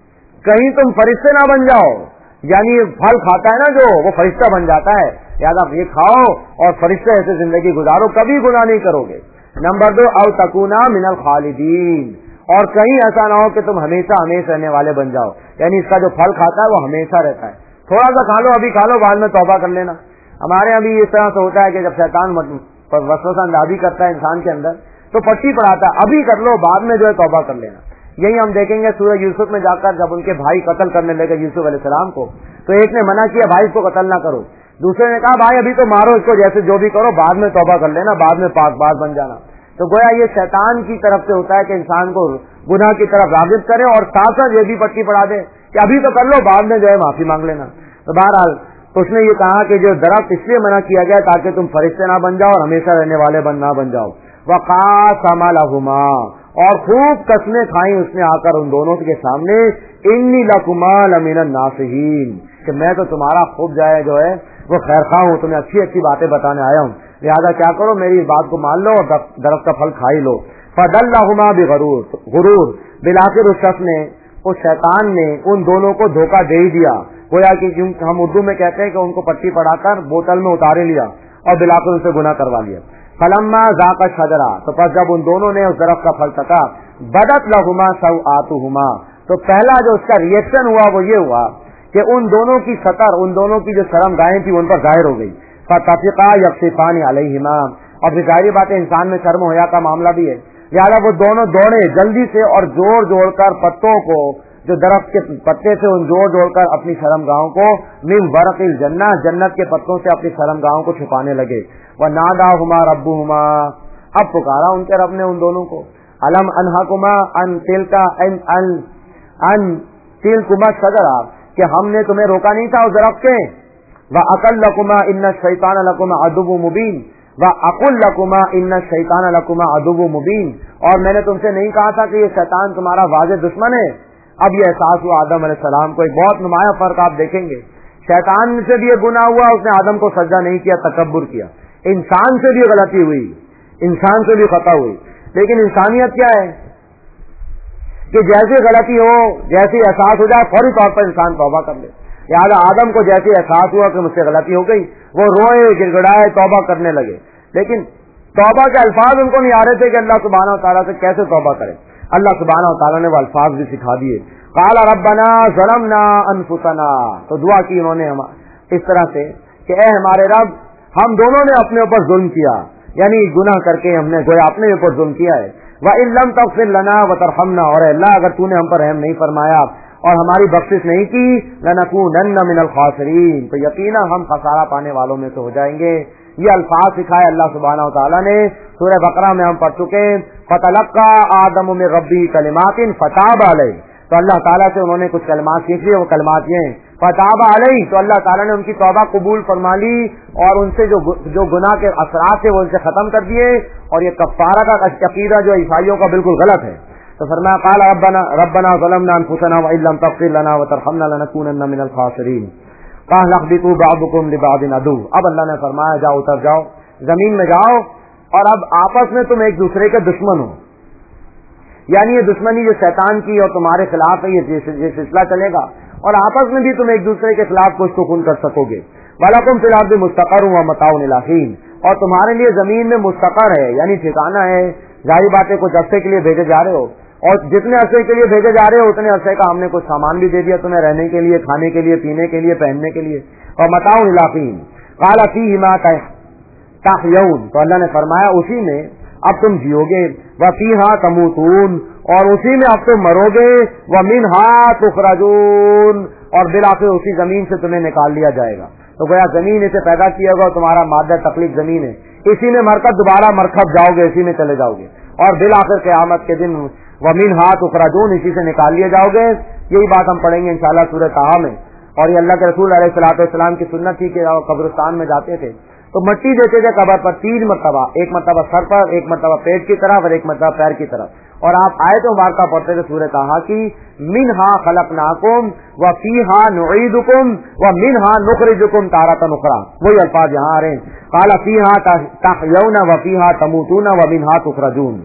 कहीं तुम फरिश्ते ना बन जाओ। यानी फल खाता है ना जो, वो फरिश्ता बन जाता है। याद आप ये खाओ और फरिश्ते ऐसे जिंदगी गुजारो, कभी गुनाह नहीं करोगे। नंबर दो, औ तकूना मिनल खालिदीन, और कहीं ऐसा ना हो कि तुम हमेशा हमेशा रहने वाले बन जाओ। यानी इसका जो फल खाता है वो हमेशा रहता है। थोड़ा सा खा लो, अभी खा लो, बाद में तौबा कर लेना। हमारे यहाँ भी इस तरह से होता है कि जब शैतान वसवसा अंदाजी करता है इंसान के अंदर तो पट्टी पढ़ाता है, अभी कर लो, बाद में जो है तौबा कर लेना। यही हम देखेंगे सूरह यूसुफ में जाकर, जब उनके भाई कत्ल करने लगे यूसुफ अलैहिस्सलाम को, तो एक ने मना किया भाई इसको कत्ल ना करो, दूसरे ने कहा भाई अभी तो मारो इसको, जैसे जो भी करो बाद में तौबा कर लेना, बाद में पाक बाज बन जाना। तो गोया ये शैतान की तरफ से होता है कि इंसान को गुनाह की तरफ रागिब करे और साथ साथ ये भी पट्टी पढ़ा दे कि अभी तो कर लो, बाद में जो है माफी मांग लेना। तो बहरहाल तो उसने ये कहा कि जो दरख्त इसलिए मना किया गया ताकि तुम फरिश्ते ना बन जाओ और हमेशा रहने वाले बन ना बन जाओ। वक़ासमा लहुमा, और खूब कसमें खाई उसने आकर उन दोनों के सामने, इन्नी लकुमा लमिनन नासिहीन, कि मैं तो तुम्हारा खूब जाए जो है वो खैर खा हूँ, तुम्हें अच्छी अच्छी बातें बताने आया हूँ, लिहाजा क्या करो मेरी बात को मान लो और दरख्त का फल खा ही लो। फदल्लहुमा बिगरूर, गुरूर बिलाखिर उस शख्स ने, उस शैतान ने उन दोनों को धोखा दे ही दिया। गोया कि हम उर्दू में कहते हैं कि उनको पट्टी पढ़ाकर बोतल में उतारे लिया और बिलाकर उनसे गुनाह करवा लिया। फलम्मा ज़ाक़ा शजरा, तो बस जब उन दोनों ने उस दरख्त का फल चखा, बदत लहुमा सौआतुहुमा, तो पहला जो उसका रिएक्शन हुआ वो ये हुआ कि उन दोनों की सतर, उन दोनों की जो शर्मगाहें थी उन पर जाहिर हो गई। फतफ़िक़ा यख़सिफ़ान अलैहिमा, अब जाहिर बात है इंसान में शर्म हया का मामला भी है, लिहाजा वो दोनों दौड़े जल्दी से और जोड़ जोड़ कर पत्तों को, जो दरख्त के पत्ते से उन जोड़ जोड़ कर अपनी शर्मगाहों को मिन वरक़िल जन्नह, जन्नत के पत्तों से अपनी शर्मगाहों को छुपाने लगे। व नादाहुमा रब्बुहुमा, अब पुकारा उनके रब ने उन दोनों को, अलम अनहाकुमा अन तिलका अन अन अन तिलकुमा शजरा, कि हमने तुम्हें रोका नहीं था उस दरख्त के। व अक़ल लकुमा इन्ना शैतान लकुमा अदुव्वुम मुबीन, व अकुल लकुमा इन्ना शैतान लकुमा अदुव्वुम मुबीन, और मैंने तुमसे नहीं कहा था कि ये शैतान तुम्हारा वाज़ेह दुश्मन है। अब ये एहसास हुआ आदम अलैहिस्सलाम को। एक बहुत नुमाया फर्क आप देखेंगे, शैतान से भी ये गुनाह हुआ, उसने आदम को सजदा नहीं किया, तकब्बुर किया। इंसान से भी गलती हुई, इंसान से भी खता हुई, लेकिन इंसानियत क्या है कि जैसे गलती हो, जैसे एहसास हो जाए फौरी तौर पर इंसान तौबा कर ले। याद आदम को जैसे एहसास हुआ कि मुझसे गलती हो गई, वो रोए गिड़गिड़ाए तौबा करने लगे, लेकिन तौबा के अल्फाज उनको नहीं आ रहे थे कि अल्लाह सुब्हानहू व तआला से कैसे तौबा करें। अल्लाह सुब्हानहू व तआला ने वो अल्फाज भी सिखा दिए। क़ाला रब्बना ज़लमना अनफुसना, तो दुआ की उन्होंने हम इस तरह से कि ए हमारे रब, हम दोनों ने अपने ऊपर जुल्म किया, यानी गुनाह करके हमने गोया अपने ऊपर जुल्म किया है। व इन लम तग़फ़िर लना व तरहमना, और अल्लाह अगर तूने हम पर रहम नहीं फरमाया और हमारी बख्शिश नहीं की, लनकूनन्न मिनल ख़ासिरीन, तो यकीनन हम खसारा पाने वालों में से हो जाएंगे। ये अल्फाज सिखाए अल्लाह सुब्हानहू व तआला ने। सूरह बकरा में हम पढ़ चुके, फतलक्का आदम मिन रब्बी कलिमातिन फताब अलैहि, तो अल्लाह ताला से उन्होंने कुछ कलमात सीख लिए, वो कलमात ये हैं फताब अलैहि, तो अल्लाह ताला ने उनकी तौबा कबूल फरमा ली और उनसे जो जो गुनाह के असरात थे वो उनसे खत्म कर दिए। और ये कफ्फारा का अकीदा जो ईसाइयों का बिल्कुल गलत है। तो फरमाया क़ाल रब्बना रब्बना ज़लमना अनफुसना व इन लम तग़फ़िर लना व तरहमना लनकूनन्न मिनल ख़ासिरीन। क़ाल इहबितू बअदुकुम लिबअदिन अदू, अब अल्लाह ने फरमाया जाओ उतर जाओ, जमीन में जाओ, और अब आपस में तुम एक दूसरे के दुश्मन हो, यानी ये दुश्मनी जो शैतान की और तुम्हारे खिलाफ है, ये सिलसिला चलेगा और आपस में भी तुम एक दूसरे के खिलाफ कुछ तो खून कर सकोगे। वलकुम फिल अर्दि मुस्तक़र्रुन व मताउन इला हीन, और तुम्हारे लिए जमीन में मुस्तक़र है, यानी ठिकाना है। जाहिर बात है कुछ अरसे के लिए भेजे जा रहे हो, और जितने अरसे के लिए भेजे जा रहे हो उतने अरसे का हमने कुछ सामान भी दे दिया तुम्हें रहने के लिए, खाने के लिए, पीने के लिए, पहनने के लिए। और मताउन इला हीन, قال فیہما تحیون، تو اللہ نے فرمایا اسی میں اب تم جیو گے، وفیہا تموتون، اور اسی میں اب تم مرو گے، ومنہا تخرجون، اور بالآخر اسی زمین سے تمہیں نکال لیا جائے گا۔ تو گویا زمین اسے پیدا کیا ہوگا، تمہارا مادہ تخلیق زمین ہے، اسی میں مر کر دوبارہ مرکب جاؤ گے، اسی میں چلے جاؤ گے، اور بالآخر قیامت کے دن ومنہا تخرجون، اسی سے نکال لیے جاؤ گے۔ یہی بات ہم پڑھیں گے انشاءاللہ سورہ طٰہٰ میں۔ اور یہ اللہ کے رسول علیہ الصلوۃ والسلام کی سنت تھی کہ قبرستان میں جاتے تھے تو مٹی دیتے تھے قبر پر تین مرتبہ، ایک مرتبہ سر پر، ایک مرتبہ پیٹ کی طرف، اور ایک مرتبہ پیر کی طرف، اور آپ آیت مبارکہ پڑھتے تھے سورہ طٰہٰ کی، منہا خلقناکم وفیہا نعیدکم ومنہا نخرجکم تارۃ اخری، وہی الفاظ یہاں آ رہے ہیں، قال فیہا تحیون وفیہا تموتون ومنہا تخرجون۔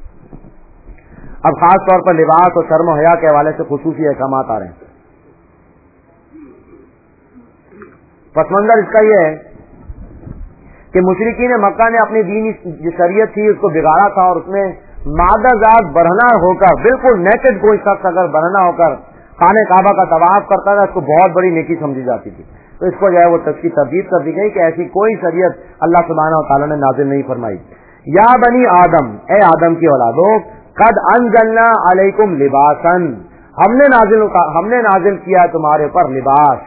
اب خاص طور پر لباس اور شرم و حیا کے حوالے سے خصوصی احکامات آ رہے ہیں۔ پس منظر اس کا یہ ہے کہ مشرکین مکہ نے اپنی دینی جو شریعت تھی اس کو بگاڑا تھا، اور اس میں مادہ ذات برہنہ ہو کر، بالکل نیکڈ کوئی شخص اگر برہنہ ہو کر خانہ کعبہ کا طواف کرتا تھا اس کو بہت بڑی نیکی سمجھی جاتی تھی، تو اس کو جو ہے وہ اس کی تردید کر دی گئی کہ ایسی کوئی شریعت اللہ سبحانہ و تعالیٰ نے نازل نہیں فرمائی۔ یا بنی آدم، اے آدم کی اولادو، قد انزلنا علیکم لباسا، ہم نے نازل ہم نے نازل کیا تمہارے اوپر لباس،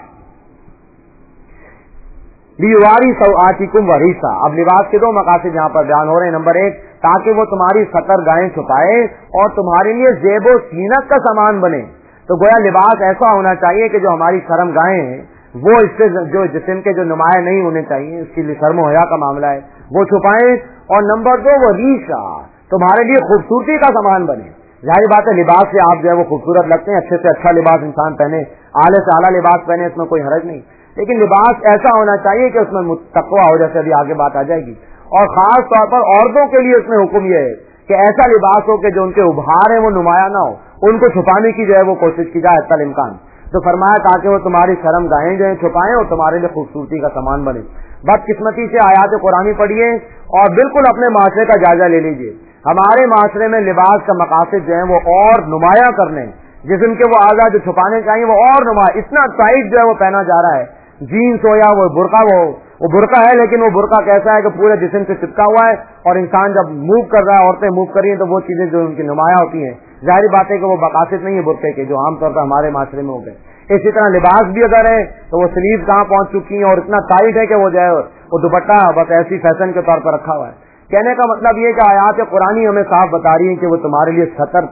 لیواری سوآتکم وریثا۔ اب لباس کے دو مقاصد یہاں پر بیان ہو رہے ہیں۔ نمبر ایک، تاکہ وہ تمہاری ستر گاہیں چھپائے اور تمہارے لیے زیب و زینت کا سامان بنے۔ تو گویا لباس ایسا ہونا چاہیے کہ جو ہماری شرم گاہیں ہیں وہ اس سے جو جسم کے جو نمایاں نہیں ہونے چاہیے، اس کے لیے شرم و حیا کا معاملہ ہے، وہ چھپائیں۔ اور نمبر دو، وہ ریشا، تمہارے لیے خوبصورتی کا سامان بنے۔ ظاہر بات ہے لباس سے آپ جو ہے وہ خوبصورت لگتے ہیں، اچھے سے اچھا لباس انسان پہنے، اعلیٰ سے اعلیٰ لباس پہنے، اس میں کوئی حرج نہیں، لیکن لباس ایسا ہونا چاہیے کہ اس میں تقویٰ ہو، جیسے ابھی آگے بات آ جائے گی۔ اور خاص طور پر عورتوں کے لیے اس میں حکم یہ ہے کہ ایسا لباس ہو کہ جو ان کے ابھار ہیں وہ نمایاں نہ ہو، ان کو چھپانے کی جو ہے وہ کوشش کی جائے حتی الامکان۔ تو فرمایا تاکہ وہ تمہاری شرم گاہیں جو ہیں چھپائیں اور تمہارے لیے خوبصورتی کا سامان بنے۔ بدقسمتی سے آیات قرآنی پڑھیے اور بالکل اپنے معاشرے کا جائزہ لے لیجئے۔ ہمارے معاشرے میں لباس کا مقاصد جو ہے وہ اور نمایاں کرنے، جسم کے وہ اعضاء جو چھپانے چاہیے وہ اور نمایاں، اتنا ٹائٹ جو ہے وہ پہنا جا رہا ہے، جینس ہو یا وہ برقع، وہ وہ برقع ہے لیکن وہ برقع کیسا ہے کہ پورے جسم سے چپکا ہوا ہے، اور انسان جب موو کر رہا ہے، عورتیں موو کر رہی ہیں تو وہ چیزیں جو ان کی نمایاں ہوتی ہیں، ظاہر بات ہے کہ وہ مقاصد نہیں ہے برقعے کے جو عام طور پر ہمارے معاشرے میں ہو گئے۔ اسی طرح لباس بھی اگر ہے تو وہ سلیو کہاں پہنچ چکی ہیں اور اتنا ٹائٹ ہے کہ وہ جو ہے وہ دوپٹہ بس ایسی فیشن کے طور پر رکھا ہوا ہے۔ کہنے کا مطلب یہ کہ آیات قرآنی ہمیں صاف بتا رہی ہیں کہ وہ تمہارے لیے سطر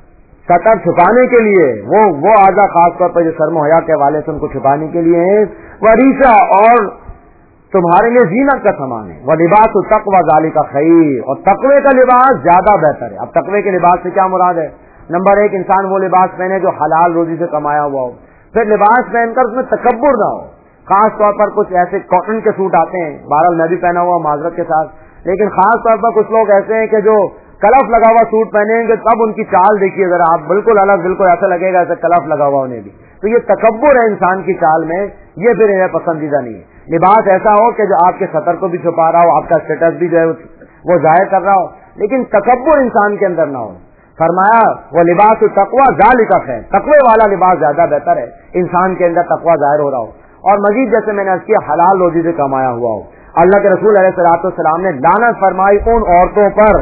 سطر چھپانے کے لیے، وہ وہ اعضاء خاص طور پر جو شرم و حیا کے حوالے سے ان کو چھپانے کے لیے ہیں، وریثا، اور تمہارے لیے زینت کا سامان ہے۔ وَلِبَاسُ التَّقْوَىٰ ذَلِكَ خَيْرٌ، اور تقوی کا لباس زیادہ بہتر ہے۔ اب تقوی کے لباس سے کیا مراد ہے؟ نمبر ایک، انسان وہ لباس پہنے جو حلال روزی سے کمایا ہوا ہو، پھر لباس پہن کر اس میں تکبر نہ ہو۔ خاص طور پر کچھ ایسے کاٹن کے سوٹ آتے ہیں، بہرحال میں بھی پہنا ہوا معذرت کے ساتھ، لیکن خاص طور پر کچھ لوگ ایسے ہیں کہ جو کلف لگا ہوا سوٹ پہنیں گے، تب ان کی چال دیکھیے ذرا آپ، بالکل الگ، بالکل ایسا لگے گا ایسے کلف لگا ہوا انہیں بھی۔ تو یہ تکبر ہے انسان کی چال میں، یہ پھر انہیں پسندیدہ نہیں ہے۔ لباس ایسا ہو کہ جو آپ کے سطر کو بھی چھپا رہا ہو، آپ کا اسٹیٹس بھی جو ہے وہ ظاہر کر رہا ہو، لیکن تکبر انسان کے اندر نہ ہو۔ فرمایا وہ لباس التقویٰ ذالک خیر، تقوی والا لباس زیادہ بہتر ہے، انسان کے اندر تقویٰ ظاہر ہو رہا ہو، اور مزید جیسے میں نے عرض کیا حلال روزی سے کمایا ہوا ہو۔ اللہ کے رسول علیہ الصلوۃ والسلام نے لعنت فرمائی ان عورتوں پر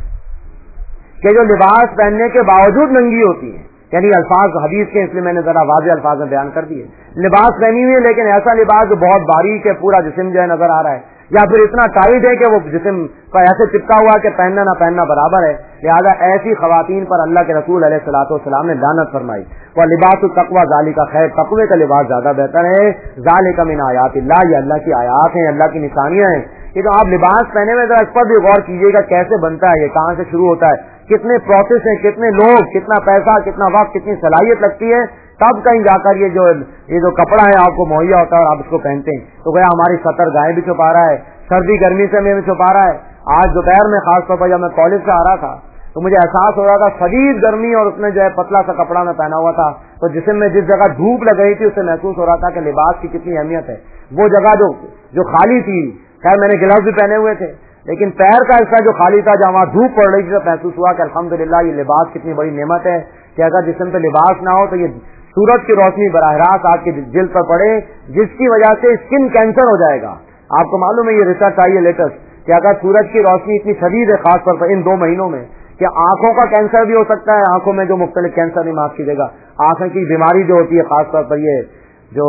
کہ جو لباس پہننے کے باوجود ننگی ہوتی ہیں، یعنی الفاظ حدیث کے، اس لیے میں نے ذرا واضح الفاظ میں بیان کر دیے۔ لباس پہنی ہوئی ہے لیکن ایسا لباس جو بہت باریک ہے، پورا جسم جو ہے نظر آ رہا ہے، یا پھر اتنا ٹائٹ ہے کہ وہ جسم پر ایسے چپکا ہوا کہ پہننا نہ پہننا برابر ہے، لہذا ایسی خواتین پر اللہ کے رسول علیہ الصلوۃ والسلام نے لعنت فرمائی۔ وَلِبَاسُ التَّقْوَىٰ ذَلِكَ خَيْرٌ، تقوی کا لباس زیادہ بہتر ہے۔ ذَلِكَ مِنْ آیاتِ اللَّهِ، یہ اللہ کی آیات ہیں، اللہ کی نشانیاں ہیں۔ یہ تو آپ لباس پہنے میں ذرا اس پر بھی غور کیجیے گا کیسے بنتا ہے، یہ کہاں سے شروع ہوتا ہے، کتنے پروسیس ہیں، کتنے لوگ، کتنا پیسہ، کتنا وقت، کتنی صلاحیت لگتی ہے، تب کہیں جا کر یہ جو یہ جو کپڑا ہے آپ کو مہیا ہوتا ہے اور آپ اس کو پہنتے ہیں۔ تو گویا ہماری سطر گائے بھی چھپا رہا ہے، سردی گرمی سے میں بھی چھپا رہا ہے۔ آج دوپہر میں خاص طور پر جب میں کالج سے آ رہا تھا تو مجھے احساس ہو رہا تھا شدید گرمی، اور اس میں جو ہے پتلا سا کپڑا میں پہنا ہوا تھا، تو جسم میں جس جگہ دھوپ لگ رہی تھی اس سے محسوس ہو رہا تھا کہ لباس کی کتنی اہمیت ہے۔ وہ جگہ جو جو خالی تھی، خیر میں نے گلوز بھی پہنے ہوئے تھے، لیکن پیر کا حصہ جو خالی تھا جہاں وہاں دھوپ پڑ رہی تھی، تو محسوس ہوا کہ الحمدللہ یہ لباس کتنی بڑی نعمت ہے کہ اگر جسم پہ لباس نہ ہو تو یہ سورج کی روشنی براہ راست آپ کے جلد پر پڑے، جس کی وجہ سے اسکن کینسر ہو جائے گا، آپ کو معلوم ہے یہ ریسرچ آئی ہے لیٹسٹ کہ اگر سورج کی روشنی اتنی شدید ہے خاص طور پر ان دو مہینوں میں کہ آنکھوں کا کینسر بھی ہو سکتا ہے، آنکھوں میں جو مختلف کینسر نہیں معاف کیجیے گا، آنکھوں کی بیماری جو ہوتی ہے خاص طور پر یہ جو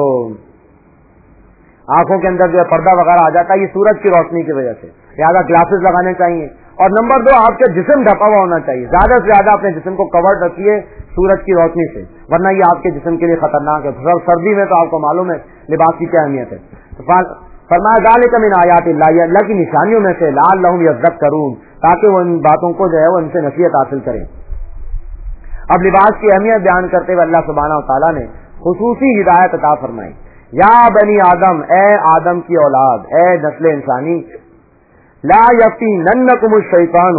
آنکھوں کے اندر جو ہے پردہ وغیرہ آ جاتا ہے، یہ سورج کی روشنی کی وجہ سے، لہٰذا گلاسز لگانے چاہیے. اور نمبر دو، آپ کا جسم ڈھکا ہوا ہونا چاہیے، زیادہ سے زیادہ اپنے جسم کو کور رکھیے سورج کی روشنی سے، ورنہ یہ آپ کے جسم کے لیے خطرناک ہے. سردی میں تو آپ کو معلوم ہے لباس کی کیا اہمیت ہے. فرمایا ذالک من آیات اللہ، یہ اللہ کی نشانیوں میں سے، لعلہم یذکرون، تاکہ وہ ان باتوں کو جو ہے وہ ان سے نصیحت حاصل کریں. اب لباس کی اہمیت بیان کرتے ہوئے اللہ سبحانہ و تعالیٰ نے خصوصی ہدایت عطا فرمائی. یا بنی آدم، اے آدم کی اولاد، اے نسل انسانی، لا یفتننکم الشیطان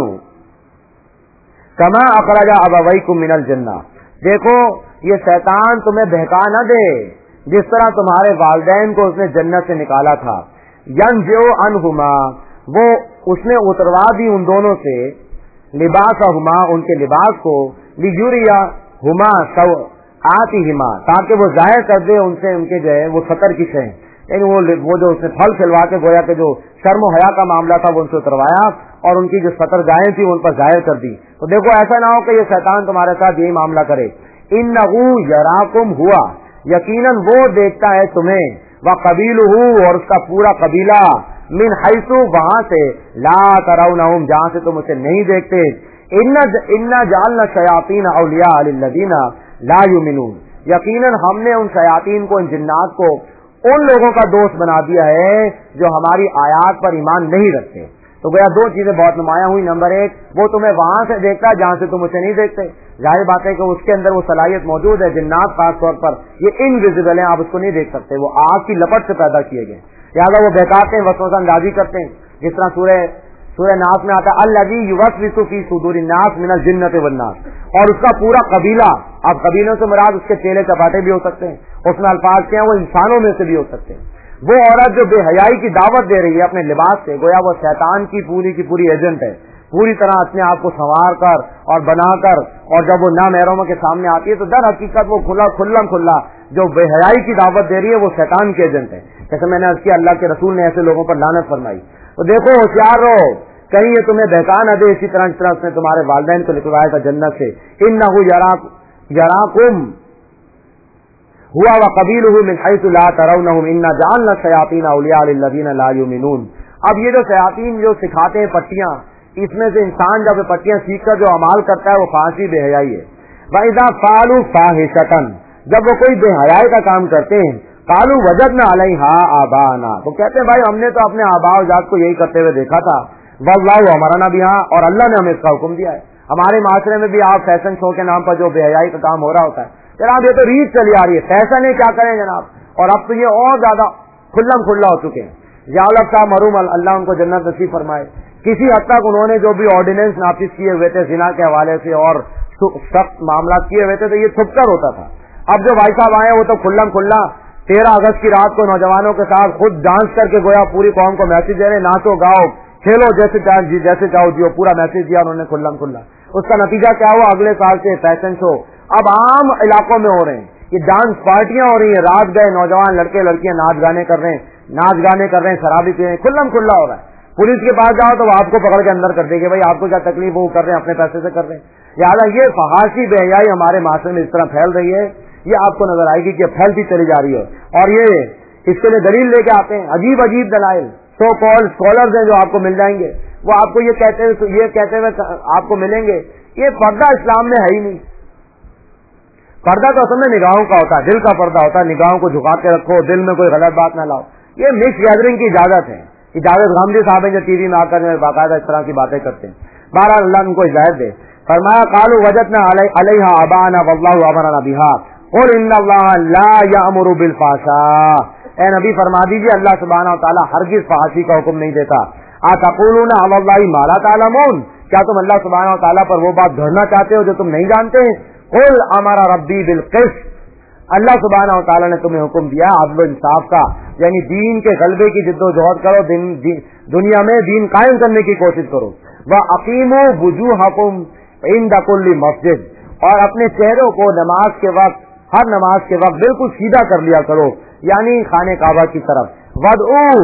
کما اخرج ابویکم من الجنہ، دیکھو یہ شیطان تمہیں بہکا نہ دے جس طرح تمہارے والدین کو اس نے جنت سے نکالا تھا. ینزع عنہما، وہ اس نے اتروا دی ان دونوں سے، لباسہما، ان کے لباس کو، لیریہما سوآتہما، تاکہ وہ ظاہر کر دے ان سے ان کے جو ہے وہ سطر کی شے، یعنی وہ وہ جو اس نے پھل کھلوا کے گویا کہ جو شرم و حیا کا معاملہ تھا وہ ان سے اتروایا اور ان کی جو سطر گاہیں تھی ان پر ظاہر کر دی. تو دیکھو ایسا نہ ہو کہ یہ شیطان تمہارے ساتھ یہی معاملہ کرے. انہ یراکم ہوا، یقیناً وہ دیکھتا ہے تمہیں، وقبیلہ، اور اس کا پورا قبیلہ، من حیث، وہاں سے، لا ترونہم، جہاں سے تم اسے نہیں دیکھتے. انا جعلنا الشیاطین اولیاء للذین لا یؤمنون، یقیناً ہم نے ان شیاطین کو، ان جنات کو ان لوگوں کا دوست بنا دیا ہے جو ہماری آیات پر ایمان نہیں رکھتے. تو گویا دو چیزیں بہت نمایاں ہوئی. نمبر ایک، وہ تمہیں وہاں سے دیکھتا ہے جہاں سے تم اسے نہیں دیکھتے. ظاہر بات ہے کہ اس کے اندر وہ صلاحیت موجود ہے. جنات خاص طور پر یہ انویزیبل ہیں، آپ اس کو نہیں دیکھ سکتے، وہ آگ کی لپٹ سے پیدا کیے گئے، لہٰذا وہ بہکاتے ہیں، وسوسہ اندازی کرتے ہیں. جس طرح سورہ سورہ ناس میں آتا ہے الذی یوسوس فی صدور الناس من الجنۃ والناس، اور اس کا پورا قبیلہ. اب قبیلوں سے مراد اس کے چیلے چپاٹے بھی ہو سکتے ہیں، اس میں الفاظ کیا ہیں وہ انسانوں میں سے بھی ہو سکتے ہیں. وہ عورت جو بے حیائی کی دعوت دے رہی ہے اپنے لباس سے، گویا وہ شیطان کی پوری کی پوری ایجنٹ ہے، پوری طرح اپنے آپ کو سنوار کر اور بنا کر، اور جب وہ نامحرموں کے سامنے آتی ہے تو در حقیقت وہ کھلا کھلم کھلا جو بے حیائی کی دعوت دے رہی ہے وہ شیطان کی ایجنٹ ہے. جیسے میں نے عرض کیا اللہ کے رسول نے ایسے لوگوں پر لعنت فرمائی. تو دیکھو ہوشیار رہو کہیں یہ تمہیں بہکا نہ دے، اسی طرح جس طرح اس نے تمہارے والدین کو نکلوایا تھا جنت سے. انہ یراکم ہوا وقبیلہ من حیث لا ترونہم انا جعلنا الشیاطین اولیاء للذین لا یؤمنون. اب یہ جو شیاطین جو سکھاتے ہیں پٹیاں، اس میں سے انسان جب پٹیاں سیکھ کر جو عمال کرتا ہے وہ فحاشی بے حیائی ہے. وَإِذَا فَعَلُوا فَاحِشَةً، جب وہ کوئی بے حیائی کا کام کرتے ہیں، قَالُوا وَجَدْنَا عَلَيْهَا آبَاءَنَا، تو کہتے ہیں بھائی ہم نے تو اپنے آباء و اجداد کو یہی کرتے ہوئے دیکھا تھا. وَاللَّهُ أَمَرَنَا بِهَا، اور اللہ نے ہمیں اس کا حکم دیا ہے. ہمارے معاشرے میں بھی آپ فیشن شو کے نام پر جو بے حیائی کا کام ہو رہا ہوتا ہے، جناب یہ تو ریت چلی آ رہی ہے، فیشن ہے، کیا کریں جناب. اور اب تو یہ اور زیادہ کھلم کھلا ہو چکے ہیں. ضیاءالحق صاحب مرحوم اللہ ان کو جنت نصیب فرمائے، کسی حد تک انہوں نے جو بھی آرڈیننس نافذ کیے ہوئے تھے زنا کے حوالے سے اور سخت معاملات کیے ہوئے تھے تو یہ چھپ کر ہوتا تھا. اب جو بھائی صاحب آئے وہ تو کھلم کھلا تیرہ اگست کی رات کو نوجوانوں کے ساتھ خود ڈانس کر کے گویا پوری قوم کو میسج دے رہے، ناچو گاؤ کھیلو جیسے جی جیسے چاہو جیو، پورا میسج دیا انہوں نے کھلم کھلا. اس کا نتیجہ کیا ہوا؟ اگلے سال سے فیشن شو اب عام علاقوں میں ہو رہے ہیں، یہ ڈانس پارٹیاں ہو رہی ہیں، رات گئے نوجوان لڑکے لڑکیاں ناچ گانے کر رہے ہیں ناچ گانے کر رہے ہیں شرابی پی رہے ہیں، کھلم کھلا ہو رہا ہے. پولیس کے پاس جاؤ تو وہ آپ کو پکڑ کے اندر کر دے گی، بھائی آپ کو کیا تکلیف، وہ کر رہے ہیں اپنے پیسے سے کر رہے ہیں. لہٰذا یہ فحاشی بے حیائی ہمارے معاشرے میں اس طرح پھیل رہی ہے، یہ آپ کو نظر آئے گی کہ پھیلتی چلی جا رہی ہے. اور یہ اس کے لیے دلیل لے کے آتے ہیں، عجیب عجیب دلائل، سو کال اسکالرز ہیں جو آپ کو مل جائیں گے، وہ آپ کو یہ کہتے ہیں یہ کہتے ہوئے آپ کو ملیں گے یہ پردہ اسلام میں ہے ہی نہیں. پردہ تو اصل میں نگاہوں کا ہوتا ہے، دل کا پردہ ہوتا ہے، نگاہوں کو جھکا کے رکھو، دل میں کوئی غلط بات نہ لاؤ. یہ مکس گیدرنگ کی اجازت ہے. اجازت غامدی صاحب ہیں جو ٹی وی میں آ کر باقاعدہ اس طرح کی باتیں کرتے ہیں. بہرحال اللہ ان کو اجازت دے. فرمایا قالوا وجدنا علیہا آباءنا واللہ امرنا بها قل ان اللہ لا یأمر بالفحشاء. اے نبی فرما دیجیے اللہ سبحانہ و تعالیٰ ہرگز فحاشی کا حکم نہیں دیتا. اتقولون علی اللہ ما لا تعلمون، کیا تم اللہ سبحانہ و تعالیٰ پر وہ بات دھرنا چاہتے ہو جو تم نہیں جانتے ہیں. قل امر ربی بالقسط، اللہ سبحانہ و تعالیٰ نے تمہیں حکم دیا عدل و انصاف کا، یعنی دین کے غلبے کی جد و جہد کرو، دین دین دنیا میں دین قائم کرنے کی کوشش کرو. وَأَقِیمُوا وُجُوهَکُمْ عِنْدَ كُلِّ مسجد، اور اپنے چہروں کو نماز کے وقت، ہر نماز کے وقت بالکل سیدھا کر لیا کرو، یعنی خانہ کعبہ کی طرف. وَادْعُوا،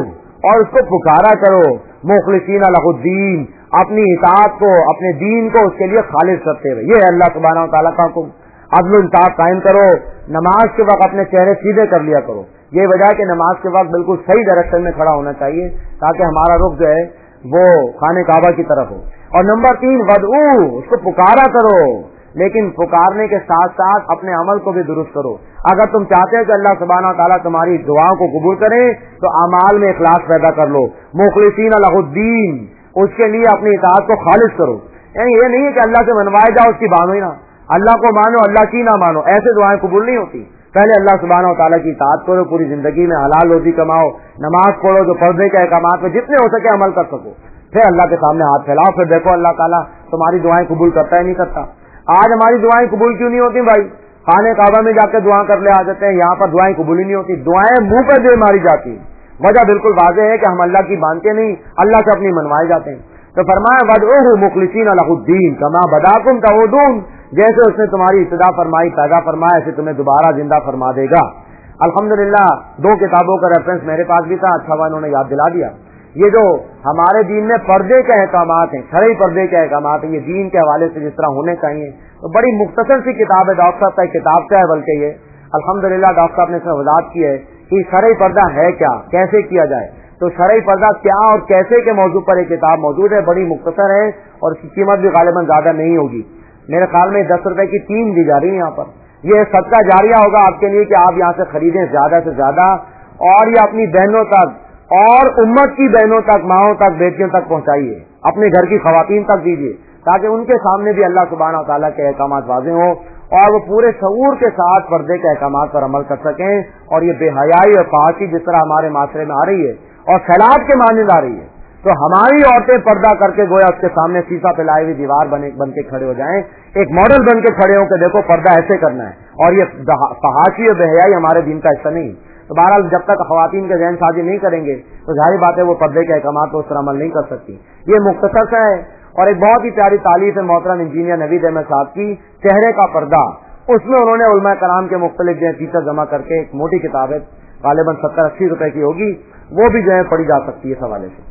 اور اس کو پکارا کرو مخلصین لہ الدین، اپنی اطاعت کو، اپنے دین کو اس کے لیے خالص کرتے ہوئے. یہ ہے اللہ سبحانہ و تعالیٰ کا حکم. عدل و انصاف قائم کرو، نماز کے وقت اپنے چہرے سیدھے کر لیا کرو. یہ وجہ ہے کہ نماز کے وقت بالکل صحیح ڈائریکشن میں کھڑا ہونا چاہیے تاکہ ہمارا رخ جو ہے وہ خانہ کعبہ کی طرف ہو. اور نمبر تین ودعو، اس کو پکارا کرو، لیکن پکارنے کے ساتھ ساتھ اپنے عمل کو بھی درست کرو. اگر تم چاہتے ہیں کہ اللہ سبحانہ و تعالیٰ تمہاری دعاؤں کو قبول کرے تو اعمال میں اخلاص پیدا کر لو. مخلصین لہ الدین، اس کے لیے اپنی اطاعت کو خالص کرو. یعنی یہ نہیں ہے کہ اللہ سے منوائے جاؤ، اس کی مانو ہی نہ، اللہ کو مانو اللہ کی نہ مانو، ایسے دعائیں قبول نہیں ہوتی. پہلے اللہ سبحانہ و تعالیٰ کی اطاعت کرو، پوری زندگی میں حلال روزی کماؤ، نماز پڑھو، جو پردے کے احکامات میں جتنے ہو سکے عمل کر سکو، پھر اللہ کے سامنے ہاتھ پھیلاؤ، پھر دیکھو اللہ تعالیٰ تمہاری دعائیں قبول کرتا ہے نہیں کرتا. آج ہماری دعائیں قبول کیوں نہیں ہوتی بھائی؟ خانہ کعبہ میں جا کے دعا کر لے آ جاتے ہیں، یہاں پر دعائیں قبول ہی نہیں ہوتی. دعائیں منہ پر جو ماری جاتی، وجہ بالکل واضح ہے کہ ہم اللہ کی مانتے نہیں، اللہ سے اپنی منوائے جاتے ہیں. تو فرمایا ودعوہ مخلصین لہ الدین کما بداکم تعودون، جیسے اس نے تمہاری ابتدا فرمائی، پیدا فرمایا، ایسے تمہیں دوبارہ زندہ فرما دے گا. الحمدللہ دو کتابوں کا ریفرنس میرے پاس بھی تھا، اچھا ہوا انہوں نے یاد دلا دیا. یہ جو ہمارے دین میں پردے کے احکامات ہیں، شرعی پردے کے احکامات ہیں، یہ دین کے حوالے سے جس طرح ہونے چاہیے، تو بڑی مختصر سی کتاب ہے. ڈاکٹر صاحب کا ایک کتاب کا ہے بلکہ یہ الحمدللہ ڈاکٹر صاحب نے اس میں وضاحت کی ہے کہ شرعی پردہ ہے کیا، کیسے کیا جائے. تو شرعی پردہ کیا اور کیسے کے موضوع پر ایک کتاب موجود ہے، بڑی مختصر ہے اور اس کی قیمت بھی غالباً زیادہ نہیں ہوگی. میرے خیال میں دس روپے کی تین دی جا رہی ہے یہاں پر. یہ صدقہ جاریہ ہوگا آپ کے لیے کہ آپ یہاں سے خریدیں زیادہ سے زیادہ، اور یہ اپنی بہنوں تک اور امت کی بہنوں تک، ماؤں تک، بیٹیوں تک پہنچائیے، اپنے گھر کی خواتین تک دیجیے تاکہ ان کے سامنے بھی اللہ سبحانہ و تعالیٰ کے احکامات واضح ہوں اور وہ پورے شعور کے ساتھ پردے کے احکامات پر عمل کر سکیں. اور یہ بے حیائی اور فحاشی جس طرح ہمارے معاشرے میں آ رہی ہے اور سیلاب کے مانند آ رہی ہے، تو ہماری عورتیں پردہ کر کے گویا اس کے سامنے سیسا پلائی ہوئی دیوار بنے بن کے کھڑے ہو جائیں، ایک ماڈل بن کے کھڑے ہوں کہ دیکھو پردہ ایسے کرنا ہے. اور یہ فحاشی اور بے حیائی ہمارے دین کا حصہ نہیں. تو بہرحال جب تک خواتین کے ذہن سازی نہیں کریں گے تو ظاہر بات ہے وہ پردے کے احکامات کو اس طرح عمل نہیں کر سکتی. یہ مختصر سا ہے اور ایک بہت ہی پیاری تعلیف ہے محترم انجینئر نوید احمد صاحب کی، چہرے کا پردہ. اس میں انہوں نے علماء کرام کے مختلف جو ہے فیچر جمع کر کے ایک موٹی کتاب ہے، غالباً ستر اسی روپے کی ہوگی، وہ بھی جو ہے پڑھی جا سکتی ہے اس حوالے سے.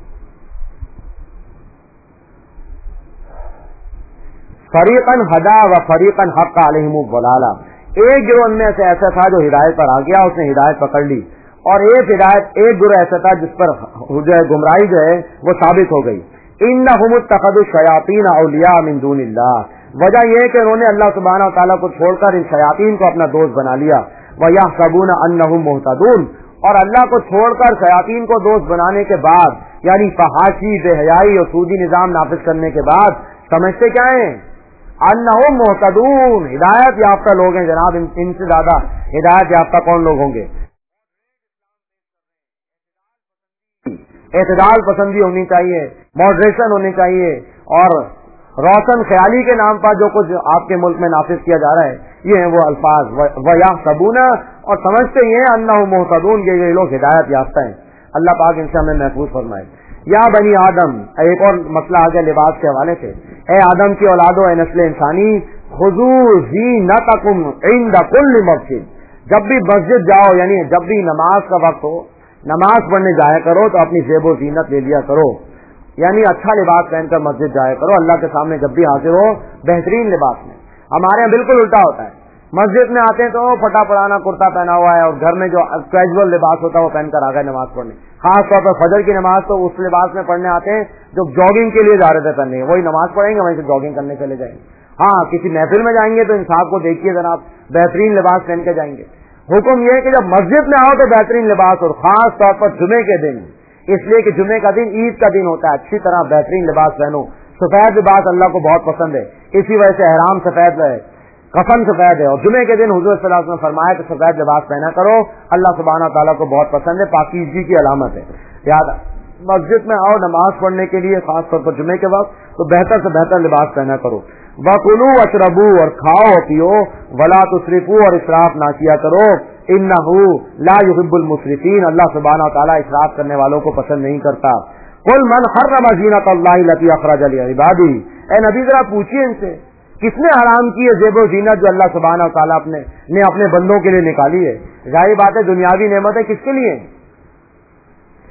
فریقاً ہدا و فریقاً حق علیہم الضلالہ، ایک گروہ ان میں سے ایسا تھا جو ہدایت پر آ گیا، اس نے ہدایت پکڑ لی، اور ایک ہدایت ایک گروہ ایسا تھا جس پر جو ہے گمراہی جو ہے وہ ثابت ہو گئی. انہم اتخذوا الشیاطین اولیاء من دون اللہ، وجہ یہ ہے کہ انہوں نے اللہ سبحانہ و تعالیٰ کو چھوڑ کر ان شیاطین کو اپنا دوست بنا لیا. وَيَحْسَبُونَ أَنَّهُمْ مُهْتَدُونَ، اور اللہ کو چھوڑ کر شیاطین کو دوست بنانے کے بعد، یعنی فحاشی، بے حیائی اور سودی نظام نافذ کرنے کے بعد سمجھتے کیا ہیں؟ انہم مہتدون، ہدایت یافتہ لوگ ہیں جناب. ان سے زیادہ ہدایت یافتہ کون لوگ ہوں گے؟ اعتدال پسندی ہونی چاہیے، ماڈریشن ہونی چاہیے، اور روشن خیالی کے نام پر جو کچھ آپ کے ملک میں نافذ کیا جا رہا ہے یہ ہیں وہ الفاظ. وَيَحْسَبُونَ، اور سمجھتے ہیں انہم مہتدون، یہ لوگ ہدایت یافتہ ہیں. اللہ پاک ان سے ہمیں محفوظ فرمائے. یا بنی آدم، ایک اور مسئلہ آگے لباس کے حوالے سے، اے آدم کی اولادو، اے نسل انسانی، خذوا زینتکم عند کل مسجد، جب بھی مسجد جاؤ، یعنی جب بھی نماز کا وقت ہو، نماز پڑھنے جایا کرو تو اپنی زیب و زینت لے لیا کرو، یعنی اچھا لباس پہن کر مسجد جایا کرو. اللہ کے سامنے جب بھی حاضر ہو بہترین لباس میں. ہمارے یہاں بالکل الٹا ہوتا ہے، مسجد میں آتے ہیں تو پھٹا پڑانا کرتا پہنا ہوا ہے، اور گھر میں جو کیجول لباس ہوتا ہے وہ پہن کر آ گئے نماز پڑھنے. خاص طور پر فجر کی نماز تو اس لباس میں پڑھنے آتے ہیں جو جاگنگ کے لیے جا رہے تھے پہننے، وہی نماز پڑھیں گے وہیں سے جاگنگ کرنے چلے جائیں گے. ہاں کسی محفل میں جائیں گے تو انصاف کو دیکھیے جناب، بہترین لباس پہن کے جائیں گے. حکم یہ ہے کہ جب مسجد میں آؤ تو بہترین لباس، اور خاص طور پر جمعے کے دن، اس لیے کہ جمعے کا دن عید کا دن ہوتا ہے، اچھی طرح بہترین لباس پہنو. سفید لباس اللہ کو بہت پسند ہے، اسی وجہ سے احرام سفید ہے، کفن سفید ہے، اور جمعے کے دن حضور صلی اللہ علیہ وسلم نے فرمایا کہ سفید لباس پہنا کرو، اللہ سبحانہ تعالیٰ کو بہت پسند ہے، پاکیزگی کی علامت ہے. یاد مسجد میں آؤ نماز پڑھنے کے لیے، خاص طور پر جمعے کے وقت، تو بہتر سے بہتر لباس پہنا کرو. وَكُلُوا وَاشْرَبُوا، اور کھاؤ اور پیو، وَلَا تُسْرِفُوا، اور اسراف نہ کیا کرو، إِنَّهُ لَا يُحِبُّ الْمُسْرِفِينَ، اللہ سبحانہ وتعالیٰ اسراف کرنے والوں کو پسند نہیں کرتا. قُلْ مَنْ حَرَّمَ زِينَةَ اللَّهِ الَّتِي أَخْرَجَ لِعِبَادِهِ، اے نبی ذرا پوچھیے ان سے کس نے حرام کی ہے زیب و زینت جو اللہ سبحانہ وتعالیٰ اپنے نے اپنے بندوں کے لیے نکالی ہے. ظاہر بات ہے دنیاوی نعمتیں کس کے لیے ہیں؟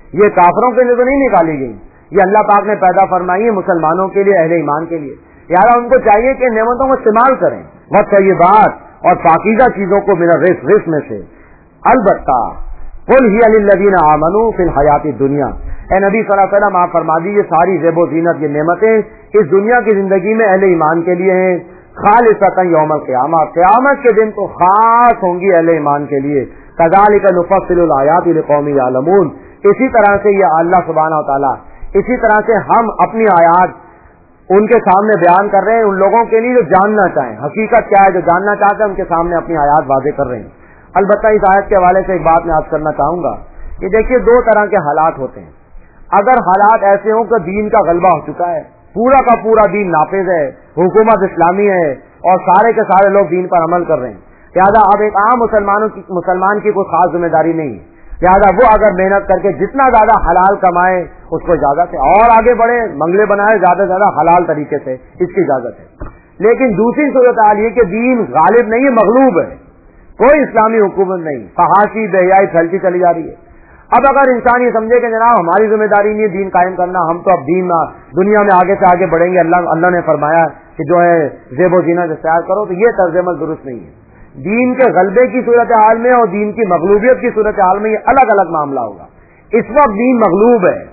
یہ کافروں کے لیے تو نہیں نکالی گئی، یہ اللہ پاک نے پیدا فرمائی ہے مسلمانوں کے لیے، اہل ایمان کے لیے. یار ان کو چاہیے کہ نعمتوں کو استعمال کریں، وقت طیبات اور پاکیزہ چیزوں کو بنا رزق رزق میں سے. البتہ قل ہی للذین آمنوا فی الحیات الدنیا، اے نبی صلی اللہ علیہ وسلم آپ فرما دیجیے ساری زیب و زینت یہ نعمتیں اس دنیا کی زندگی میں اہل ایمان کے لیے ہیں، خالصۃ یوم القیامہ، قیامت کے دن تو خاص ہوں گی اہل ایمان کے لیے. کذالک نفصل الآیات لقوم یعلمون، اسی طرح سے یہ اللہ سبحانہ و تعالیٰ اسی طرح سے ہم اپنی آیات ان کے سامنے بیان کر رہے ہیں ان لوگوں کے لیے جو جاننا چاہیں حقیقت کیا ہے، جو جاننا چاہتے ہیں ان کے سامنے اپنی آیات واضح کر رہے ہیں. البتہ اس آیت کے حوالے سے ایک بات میں عرض کرنا چاہوں گا کہ دیکھیے دو طرح کے حالات ہوتے ہیں. اگر حالات ایسے ہوں کہ دین کا غلبہ ہو چکا ہے، پورا کا پورا دین نافذ ہے، حکومت اسلامی ہے اور سارے کے سارے لوگ دین پر عمل کر رہے ہیں، لہٰذا اب ایک عام مسلمانوں کی مسلمان کی کوئی خاص ذمہ داری نہیں ہے، لہٰذا وہ اگر محنت کر کے جتنا زیادہ حلال کمائے اس کو اجازت ہے، اور آگے بڑھے منگلے بنائے زیادہ سے زیادہ حلال طریقے سے، اس کی اجازت ہے. لیکن دوسری صورتحال یہ کہ دین غالب نہیں ہے، مغلوب ہے، کوئی اسلامی حکومت نہیں، فحاشی بہیائی پھیلتی چلی جا رہی ہے. اب اگر انسان یہ سمجھے کہ جناب ہماری ذمہ داری نہیں ہے دین قائم کرنا، ہم تو اب دین دنیا میں آگے سے آگے بڑھیں گے، اللہ اللہ نے فرمایا کہ جو ہے زیب و زینت اختیار کرو، تو یہ طرز عمل درست نہیں ہے. دین کے غلبے کی صورتحال میں اور دین کی مغلوبیت کی صورتحال میں یہ الگ الگ معاملہ ہوگا. اس وقت دین مغلوب ہے،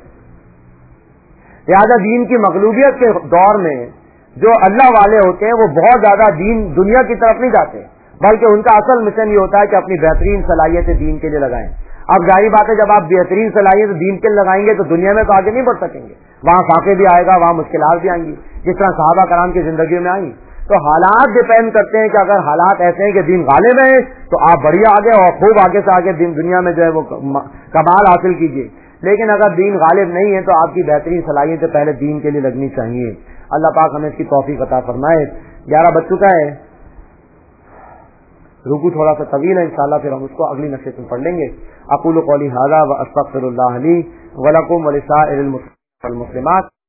لہٰذا دین کی مغلوبیت کے دور میں جو اللہ والے ہوتے ہیں وہ بہت زیادہ دین دنیا کی طرف نہیں جاتے، بلکہ ان کا اصل مشن یہ ہوتا ہے کہ اپنی بہترین صلاحیتیں دین کے لیے لگائیں. اب ظاہر بات ہے جب آپ بہترین صلاحیت دین کے لیے لگائیں گے تو دنیا میں تو آگے نہیں بڑھ سکیں گے، وہاں فاقے بھی آئے گا، وہاں مشکلات بھی آئیں گی جس طرح صحابہ کرام کی زندگی میں آئیں. تو حالات ڈپینڈ کرتے ہیں کہ اگر حالات ایسے ہیں کہ دین غالب ہے تو آپ بڑھیا آگے اور خوب آگے سے آگے دین دنیا میں جو ہے وہ کمال حاصل کیجیے. لیکن اگر دین غالب نہیں ہے تو آپ کی بہترین صلاحیتیں پہلے دین کے لیے لگنی چاہیے. اللہ پاک ہمیں اس کی توفیق عطا فرمائے. گیارہ بج چکا ہے، رکو تھوڑا سا طویل ہے، انشاءاللہ پھر ہم اس کو اگلی نشست میں پڑھ لیں گے. اقول قولی ھذا واستغفر اللہ لی ولکم ولسائر المسلمات.